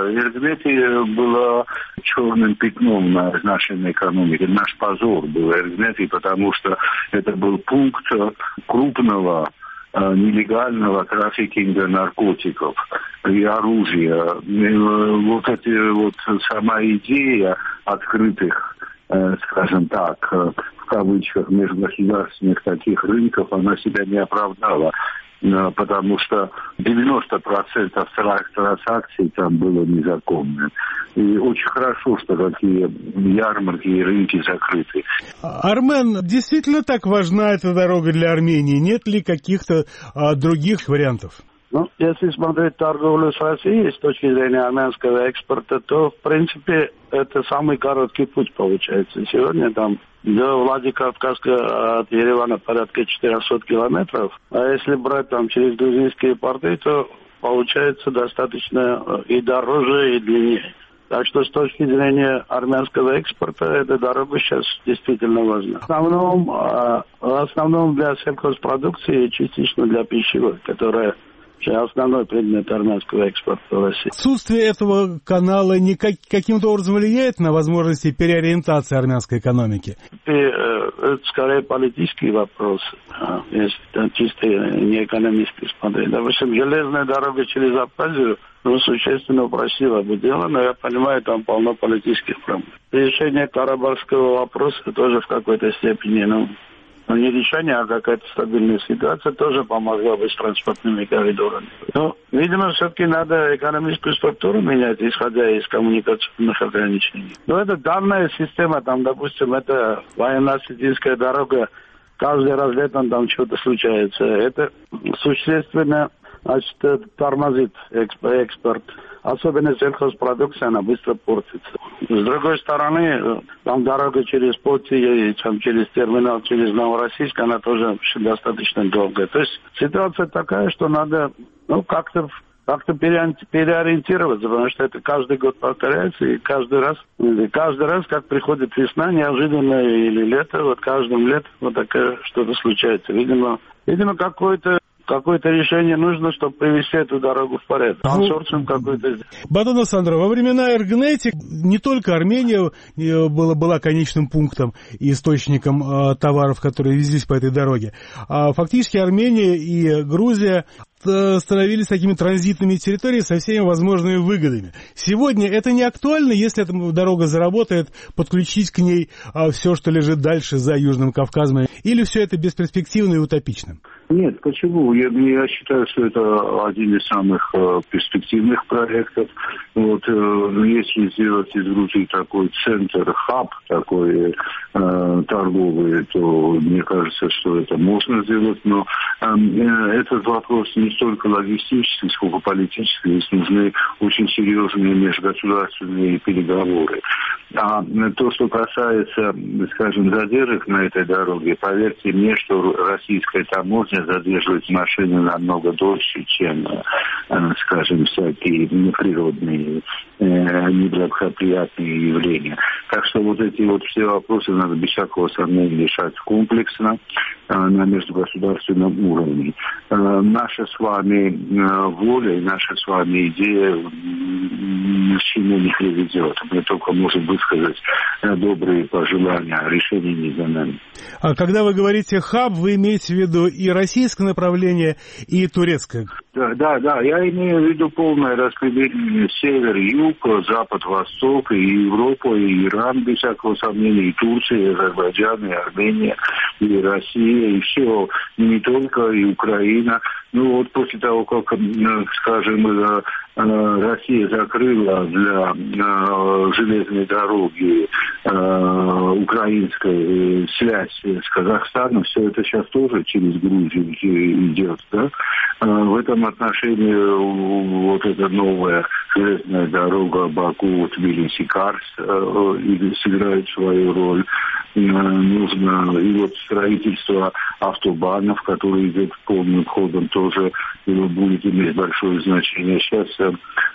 Эргнети было черным пятном на нашей экономике. Наш позор был Эргнети, потому что это был пункт крупного нелегального трафикинга наркотиков и оружия. Вот эта вот сама идея открытых, скажем так, в кавычках, межгосударственных таких рынков, она себя не оправдала, потому что девяносто процентов транзакций там было незаконно. И очень хорошо, что такие ярмарки и рынки закрыты. Армен, действительно так важна эта дорога для Армении? Нет ли каких-то а, других вариантов? Ну, если смотреть торговлю с Россией с точки зрения армянского экспорта, то, в принципе, это самый короткий путь получается. Сегодня там до Владикавказа от Еревана порядка четыреста километров. А если брать там через грузинские порты, то получается достаточно и дороже, и длиннее. Так что с точки зрения армянского экспорта эта дорога сейчас действительно важна. В основном, в основном для сельхозпродукции и частично для пищевой, которая основной предмет армянского экспорта в России. Отсутствие этого канала никак, каким-то образом влияет на возможности переориентации армянской экономики? Это скорее политический вопрос, если чисто не экономически смотреть. Допустим, железная дорога через Абхазию ну, существенно упростила бы дело, но я понимаю, там полно политических проблем. Решение карабахского вопроса тоже в какой-то степени, ну, но не решение, а какая-то стабильная ситуация тоже помогла бы с транспортными коридорами. Но, видимо, все-таки надо экономическую структуру менять, исходя из коммуникационных ограничений. Но это данная система, там, допустим, это военно-осетинская дорога, каждый раз летом там что-то случается. Это существенно, значит, тормозит экспорт. Особенно сельхозпродукция, она быстро портится. С другой стороны, там дорога через Поти, там, через терминал, через Новороссийск, она тоже достаточно долгая. То есть ситуация такая, что надо ну, как-то как-то переориентироваться, потому что это каждый год повторяется, и каждый раз, и каждый раз, как приходит весна, неожиданно, или лето, вот каждым летом вот такое что-то случается. Видимо, видимо какое-то Какое-то решение нужно, чтобы привести эту дорогу в порядок. Консорциум какой-то. Батон Александр, во времена Эргнети не только Армения была, была конечным пунктом и источником э, товаров, которые везлись по этой дороге, а фактически Армения и Грузия становились такими транзитными территориями со всеми возможными выгодами. Сегодня это не актуально, если эта дорога заработает, подключить к ней а, все, что лежит дальше за Южным Кавказом, или все это бесперспективно и утопично? Нет, почему? Я, я считаю, что это один из самых э, перспективных проектов. Вот, э, если сделать из Грузии такой центр, хаб такой э, торговый, то мне кажется, что это можно сделать, но э, этот вопрос не столько логистический, сколько политический. Здесь нужны очень серьезные межгосударственные переговоры. А то, что касается, скажем, задержек на этой дороге, поверьте мне, что российская таможня задерживает машины намного дольше, чем, скажем, всякие природные неблагоприятные явления. Так что вот эти вот все вопросы надо без всякого сомнения решать комплексно на межгосударственном уровне. Наша с вами воля и наша с вами идея ни к чему не приведет. Мы только можем высказать добрые пожелания, а решение не за нами. А когда вы говорите хаб, вы имеете в виду и российское направление, и турецкое? Да, да, да. Я имею в виду полное распределение север-юг, запад-восток, и Европа, и Иран, без всякого сомнения, и Турция, и Азербайджан, и Армения, и Россия, и все, не только, и Украина. Ну вот после того, как, скажем, Россия закрыла для железной дороги украинская связь с Казахстаном, все это сейчас тоже через Грузию идет. Да? В этом отношении вот эта новая железная дорога Баку-Тбилиси-Карс сыграет свою роль. Нужно и вот строительство автобанов, которое идет полным ходом, тоже будет иметь большое значение. Сейчас э,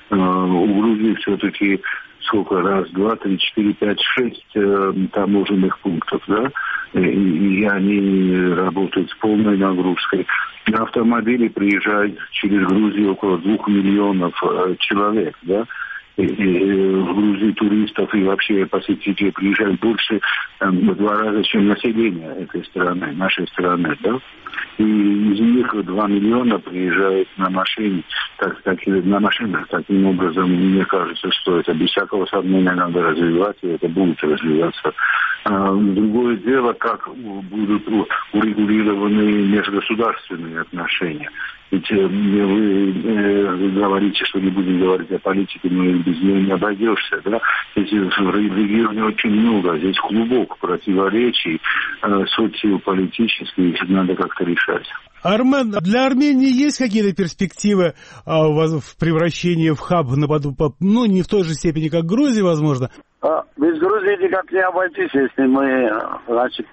у Грузии все-таки сколько раз, два, три, четыре, пять, шесть э, таможенных пунктов, да, и, и они работают с полной нагрузкой. На автомобиле приезжает через Грузию около двух миллионов э, человек, да. И, и в Грузии туристов и вообще посетителей приезжает больше там, в два раза, чем население этой страны, нашей страны, да. И из них два миллиона приезжают на машине, так, так, на машинах. Таким образом, мне кажется, что это без всякого сомнения надо развивать, и это будет развиваться. А, другое дело, как будут урегулированы межгосударственные отношения. Ведь э, вы э, говорите, что не будем говорить о политике, но без нее не обойдешься, да? Здесь в регионе очень много, здесь клубок противоречий, э, социополитических, их надо как-то решать. Армен, для Армении есть какие-то перспективы а, в превращении в хаб, ну, не в той же степени, как Грузия, возможно? А, без Грузии никак не обойтись, если мы, значит,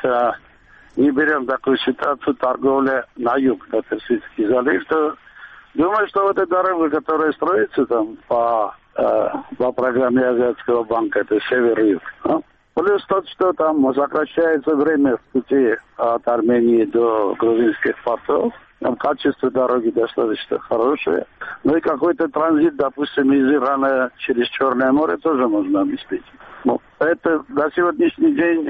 не берем такую ситуацию торговли на юг, на Персидский залив, то думаю, что вот эта дорога, которая строится там по, э, по программе Азиатского банка, это север-юг. А? Плюс то, что там сокращается время в пути от Армении до грузинских портов. Там качество дороги достаточно хорошее. Ну и какой-то транзит, допустим, из Ирана через Черное море тоже можно обеспечить. Ну, это на сегодняшний день,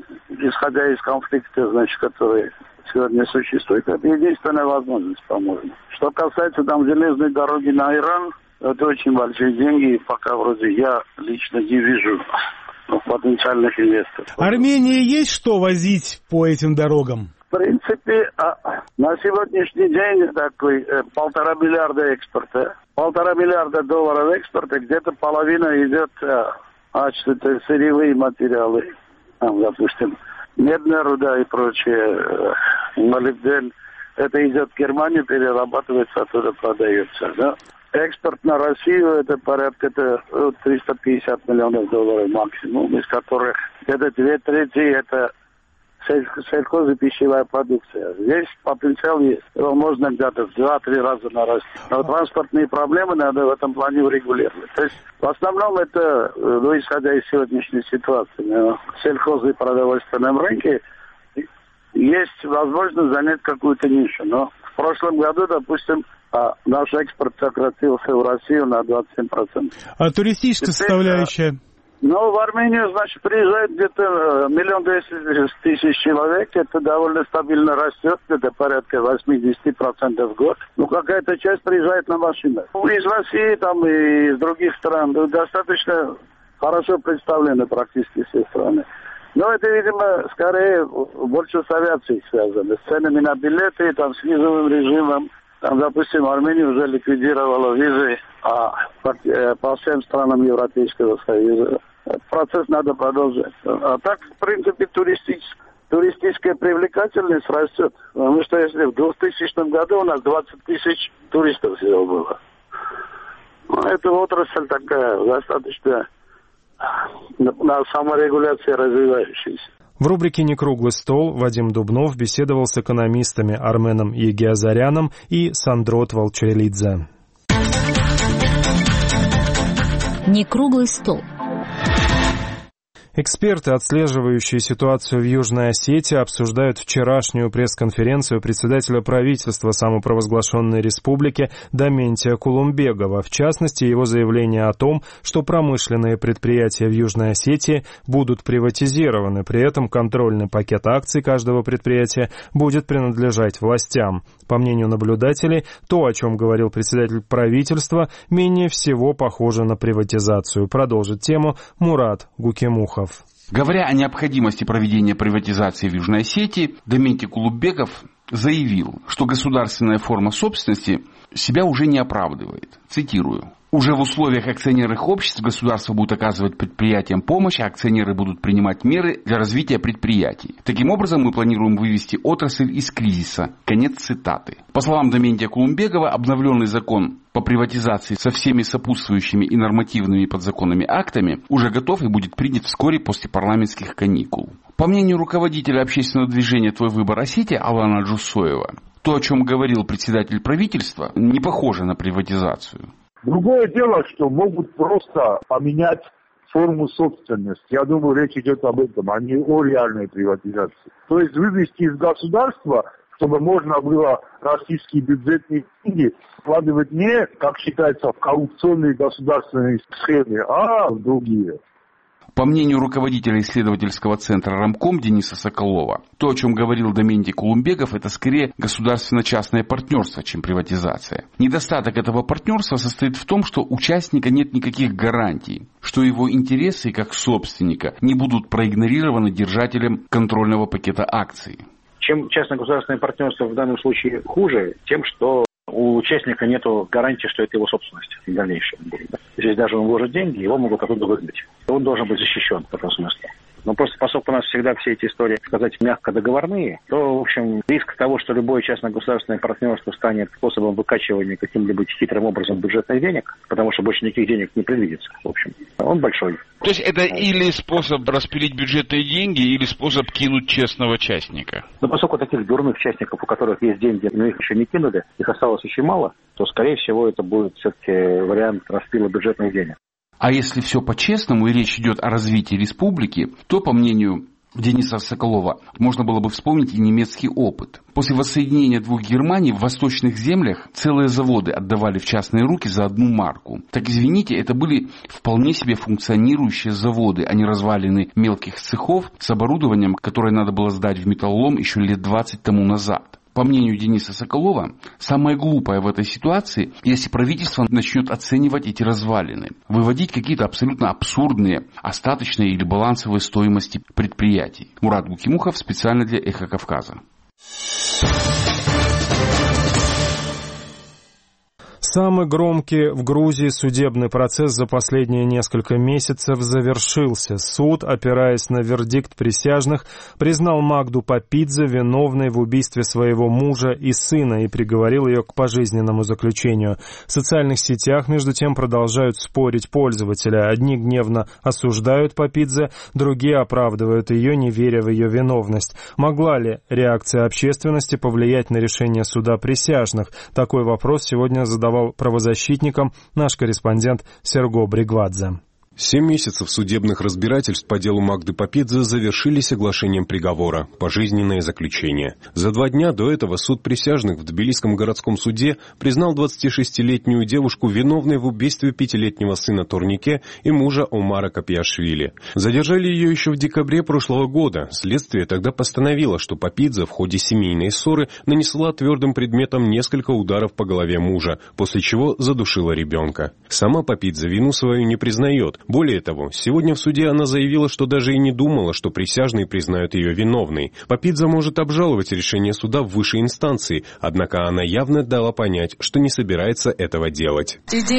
исходя из конфликта, значит, который сегодня существует, это единственная возможность, по-моему. Что касается там железной дороги на Иран, это очень большие деньги, и пока вроде я лично не вижу потенциальных инвесторов. Армении есть что возить по этим дорогам? В принципе, на сегодняшний день такой полтора миллиарда экспорта, полтора миллиарда долларов экспорта, где-то половина идет, значит, это сырьевые материалы, там, допустим, медная руда и прочее, молибден, это идет в Германию, перерабатывается, оттуда продается, да. Экспорт на Россию это порядка триста пятьдесят миллионов долларов максимум, из которых где-то две трети это сельхоз и пищевая продукция. Здесь потенциал есть. Его можно где-то в два-три раза нарастить. Но транспортные проблемы надо в этом плане урегулировать. То есть в основном это, ну, исходя из сегодняшней ситуации, на сельхоз и продовольственном рынке есть возможность занять какую-то нишу. Но в прошлом году, допустим, а наш экспорт сократился в Россию на двадцать семь процентов. А туристическая Теперь, составляющая? Ну, в Армению, значит, приезжает где-то миллион двести тысяч человек. Это довольно стабильно растет, где-то порядка восемьдесят процентов в год. Ну, какая-то часть приезжает на машинах. Ну, из России, там, и из других стран достаточно хорошо представлены практически все страны. Но это, видимо, скорее больше с авиацией связано. С ценами на билеты, там, с визовым режимом. Там, допустим, Армения уже ликвидировала визы а, по, по всем странам Европейского Союза. Этот процесс надо продолжать. А так, в принципе, туристическая, туристическая привлекательность растет. Потому что если в двухтысячном году у нас двадцать тысяч туристов всего было. Ну, это отрасль такая достаточно на саморегуляции развивающаяся. В рубрике «Некруглый стол» Вадим Дубнов беседовал с экономистами Арменом Егиазаряном и Сандрот Волчерелидзе. «Некруглый стол». Эксперты, отслеживающие ситуацию в Южной Осетии, обсуждают вчерашнюю пресс-конференцию председателя правительства самопровозглашенной республики Даментия Кулумбегова, в частности, его заявление о том, что промышленные предприятия в Южной Осетии будут приватизированы, при этом контрольный пакет акций каждого предприятия будет принадлежать властям. По мнению наблюдателей, то, о чем говорил председатель правительства, менее всего похоже на приватизацию. Продолжит тему Мурат Гукемухов. Говоря о необходимости проведения приватизации в Южной Осетии, Даментий Кулумбегов заявил, что государственная форма собственности себя уже не оправдывает. Цитирую. Уже в условиях акционерных обществ государство будет оказывать предприятиям помощь, а акционеры будут принимать меры для развития предприятий. Таким образом, мы планируем вывести отрасль из кризиса. Конец цитаты. По словам Доментия Кулумбекова, обновленный закон по приватизации со всеми сопутствующими и нормативными подзаконными актами уже готов и будет принят вскоре после парламентских каникул. По мнению руководителя общественного движения «Твой выбор Осетия» Алана Джусоева, то, о чем говорил председатель правительства, не похоже на приватизацию. Другое дело, что могут просто поменять форму собственности. Я думаю, речь идет об этом, а не о реальной приватизации. То есть вывести из государства, чтобы можно было российские бюджетные деньги вкладывать не, как считается, в коррупционные государственные схемы, а в другие. По мнению руководителя исследовательского центра «Рамком» Дениса Соколова, то, о чем говорил Доментий Кулумбеков, это скорее государственно-частное партнерство, чем приватизация. Недостаток этого партнерства состоит в том, что у участника нет никаких гарантий, что его интересы как собственника не будут проигнорированы держателем контрольного пакета акций. Чем частно-государственное партнерство в данном случае хуже, тем, что у участника нет гарантии, что это его собственность в дальнейшем. Здесь даже он вложит деньги, его могут оттуда выгнать. Он должен быть защищен в этом смысле. Но просто поскольку у нас всегда все эти истории, сказать, мягко договорные, то, в общем, риск того, что любое частно-государственное партнерство станет способом выкачивания каким-либо хитрым образом бюджетных денег, потому что больше никаких денег не предвидится, в общем, он большой. То есть это или способ распилить бюджетные деньги, или способ кинуть честного частника? Но поскольку таких дурных частников, у которых есть деньги, но их еще не кинули, их осталось очень мало, то, скорее всего, это будет все-таки вариант распила бюджетных денег. А если все по-честному и речь идет о развитии республики, то, по мнению Дениса Соколова, можно было бы вспомнить и немецкий опыт. После воссоединения двух Германий в восточных землях целые заводы отдавали в частные руки за одну марку. Так извините, это были вполне себе функционирующие заводы, а не развалины мелких цехов с оборудованием, которое надо было сдать в металлолом еще лет двадцать тому назад. По мнению Дениса Соколова, самое глупое в этой ситуации, если правительство начнет оценивать эти развалины, выводить какие-то абсолютно абсурдные остаточные или балансовые стоимости предприятий. Мурат Гукимухов специально для «Эхо Кавказа». Самый громкий в Грузии судебный процесс за последние несколько месяцев завершился. Суд, опираясь на вердикт присяжных, признал Магду Папидзе виновной в убийстве своего мужа и сына и приговорил ее к пожизненному заключению. В социальных сетях, между тем, продолжают спорить пользователи. Одни гневно осуждают Папидзе, другие оправдывают ее, не веря в ее виновность. Могла ли реакция общественности повлиять на решение суда присяжных? Такой вопрос сегодня задавал правозащитникам наш корреспондент Серго Бригвадзе. Семь месяцев судебных разбирательств по делу Магды Папидзе завершились оглашением приговора – пожизненное заключение. За два дня до этого суд присяжных в Тбилисском городском суде признал двадцатишестилетнюю девушку виновной в убийстве пятилетнего сына Турнике и мужа Омара Капиашвили. Задержали ее еще в декабре прошлого года. Следствие тогда постановило, что Папидзе в ходе семейной ссоры нанесла твердым предметом несколько ударов по голове мужа, после чего задушила ребенка. Сама Папидзе вину свою не признает. Более того, сегодня в суде она заявила, что даже и не думала, что присяжные признают ее виновной. Папидзе может обжаловать решение суда в высшей инстанции, однако она явно дала понять, что не собирается этого делать.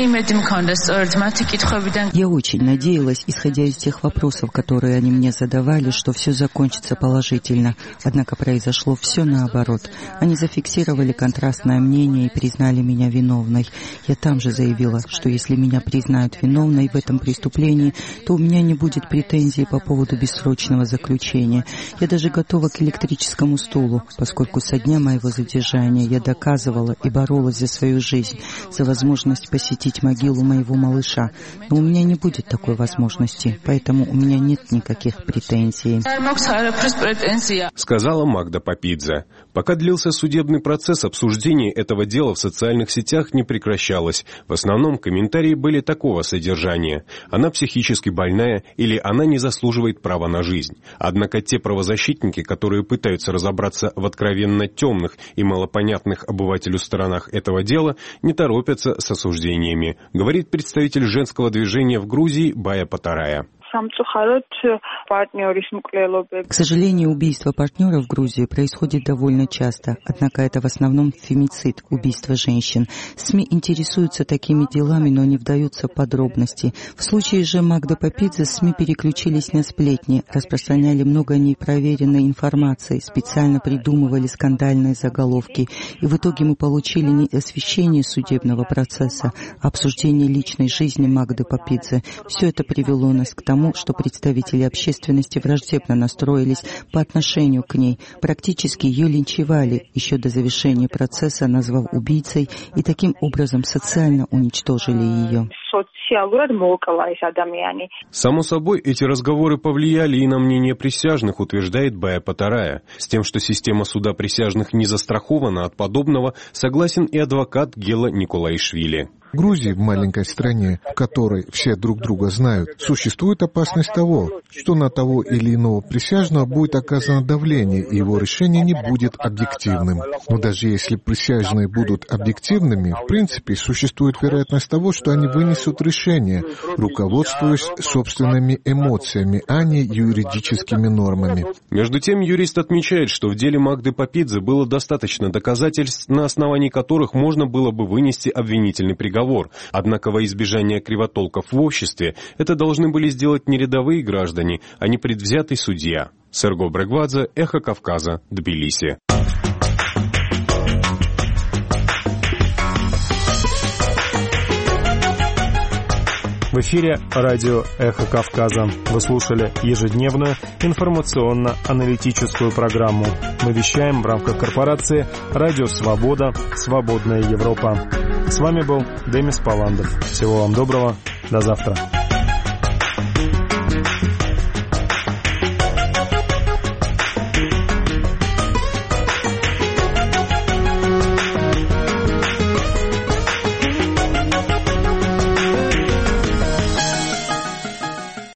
Я очень надеялась, исходя из тех вопросов, которые они мне задавали, что все закончится положительно. Однако произошло все наоборот. Они зафиксировали контрастное мнение и признали меня виновной. Я там же заявила, что если меня признают виновной в этом преступлении, то у меня не будет претензий по поводу бессрочного заключения. Я даже готова к электрическому стулу, поскольку со дня моего задержания я доказывала и боролась за свою жизнь, за возможность посетить могилу моего малыша. Но у меня не будет такой возможности, поэтому у меня нет никаких претензий. Сказала Магда Папидзе. Пока длился судебный процесс, обсуждение этого дела в социальных сетях не прекращалось. В основном комментарии были такого содержания: она психически больная или она не заслуживает права на жизнь. Однако те правозащитники, которые пытаются разобраться в откровенно темных и малопонятных обывателю сторонах этого дела, не торопятся с осуждениями, говорит представитель женского движения в Грузии Бая Патарая. К сожалению, убийство партнера в Грузии происходит довольно часто, однако это в основном фемицид, убийство женщин. СМИ интересуются такими делами, но не вдаются в подробности. В случае же Магды Папидзе СМИ переключились на сплетни, распространяли много непроверенной информации, специально придумывали скандальные заголовки. И в итоге мы получили не освещение судебного процесса, а обсуждение личной жизни Магды Папидзе. Все это привело нас к тому, что представители общественности враждебно настроились по отношению к ней. Практически ее линчевали еще до завершения процесса, назвав убийцей, и таким образом социально уничтожили ее. Само собой, эти разговоры повлияли и на мнение присяжных, утверждает Бая Патарая. С тем, что система суда присяжных не застрахована от подобного, согласен и адвокат Гела Николаишвили. В Грузии, в маленькой стране, в которой все друг друга знают, существует опасность того, что на того или иного присяжного будет оказано давление, и его решение не будет объективным. Но даже если присяжные будут объективными, в принципе, существует вероятность того, что они вынесут решение, руководствуясь собственными эмоциями, а не юридическими нормами. Между тем, юрист отмечает, что в деле Магды Папидзе было достаточно доказательств, на основании которых можно было бы вынести обвинительный приговор. Однако во избежание кривотолков в обществе это должны были сделать не рядовые граждане, а не предвзятый судья. Серго Брегвадзе, Эхо Кавказа, Тбилиси. В эфире радио «Эхо Кавказа». Вы слушали ежедневную информационно-аналитическую программу. Мы вещаем в рамках корпорации «Радио Свобода. Свободная Европа». С вами был Демис Паландов. Всего вам доброго. До завтра.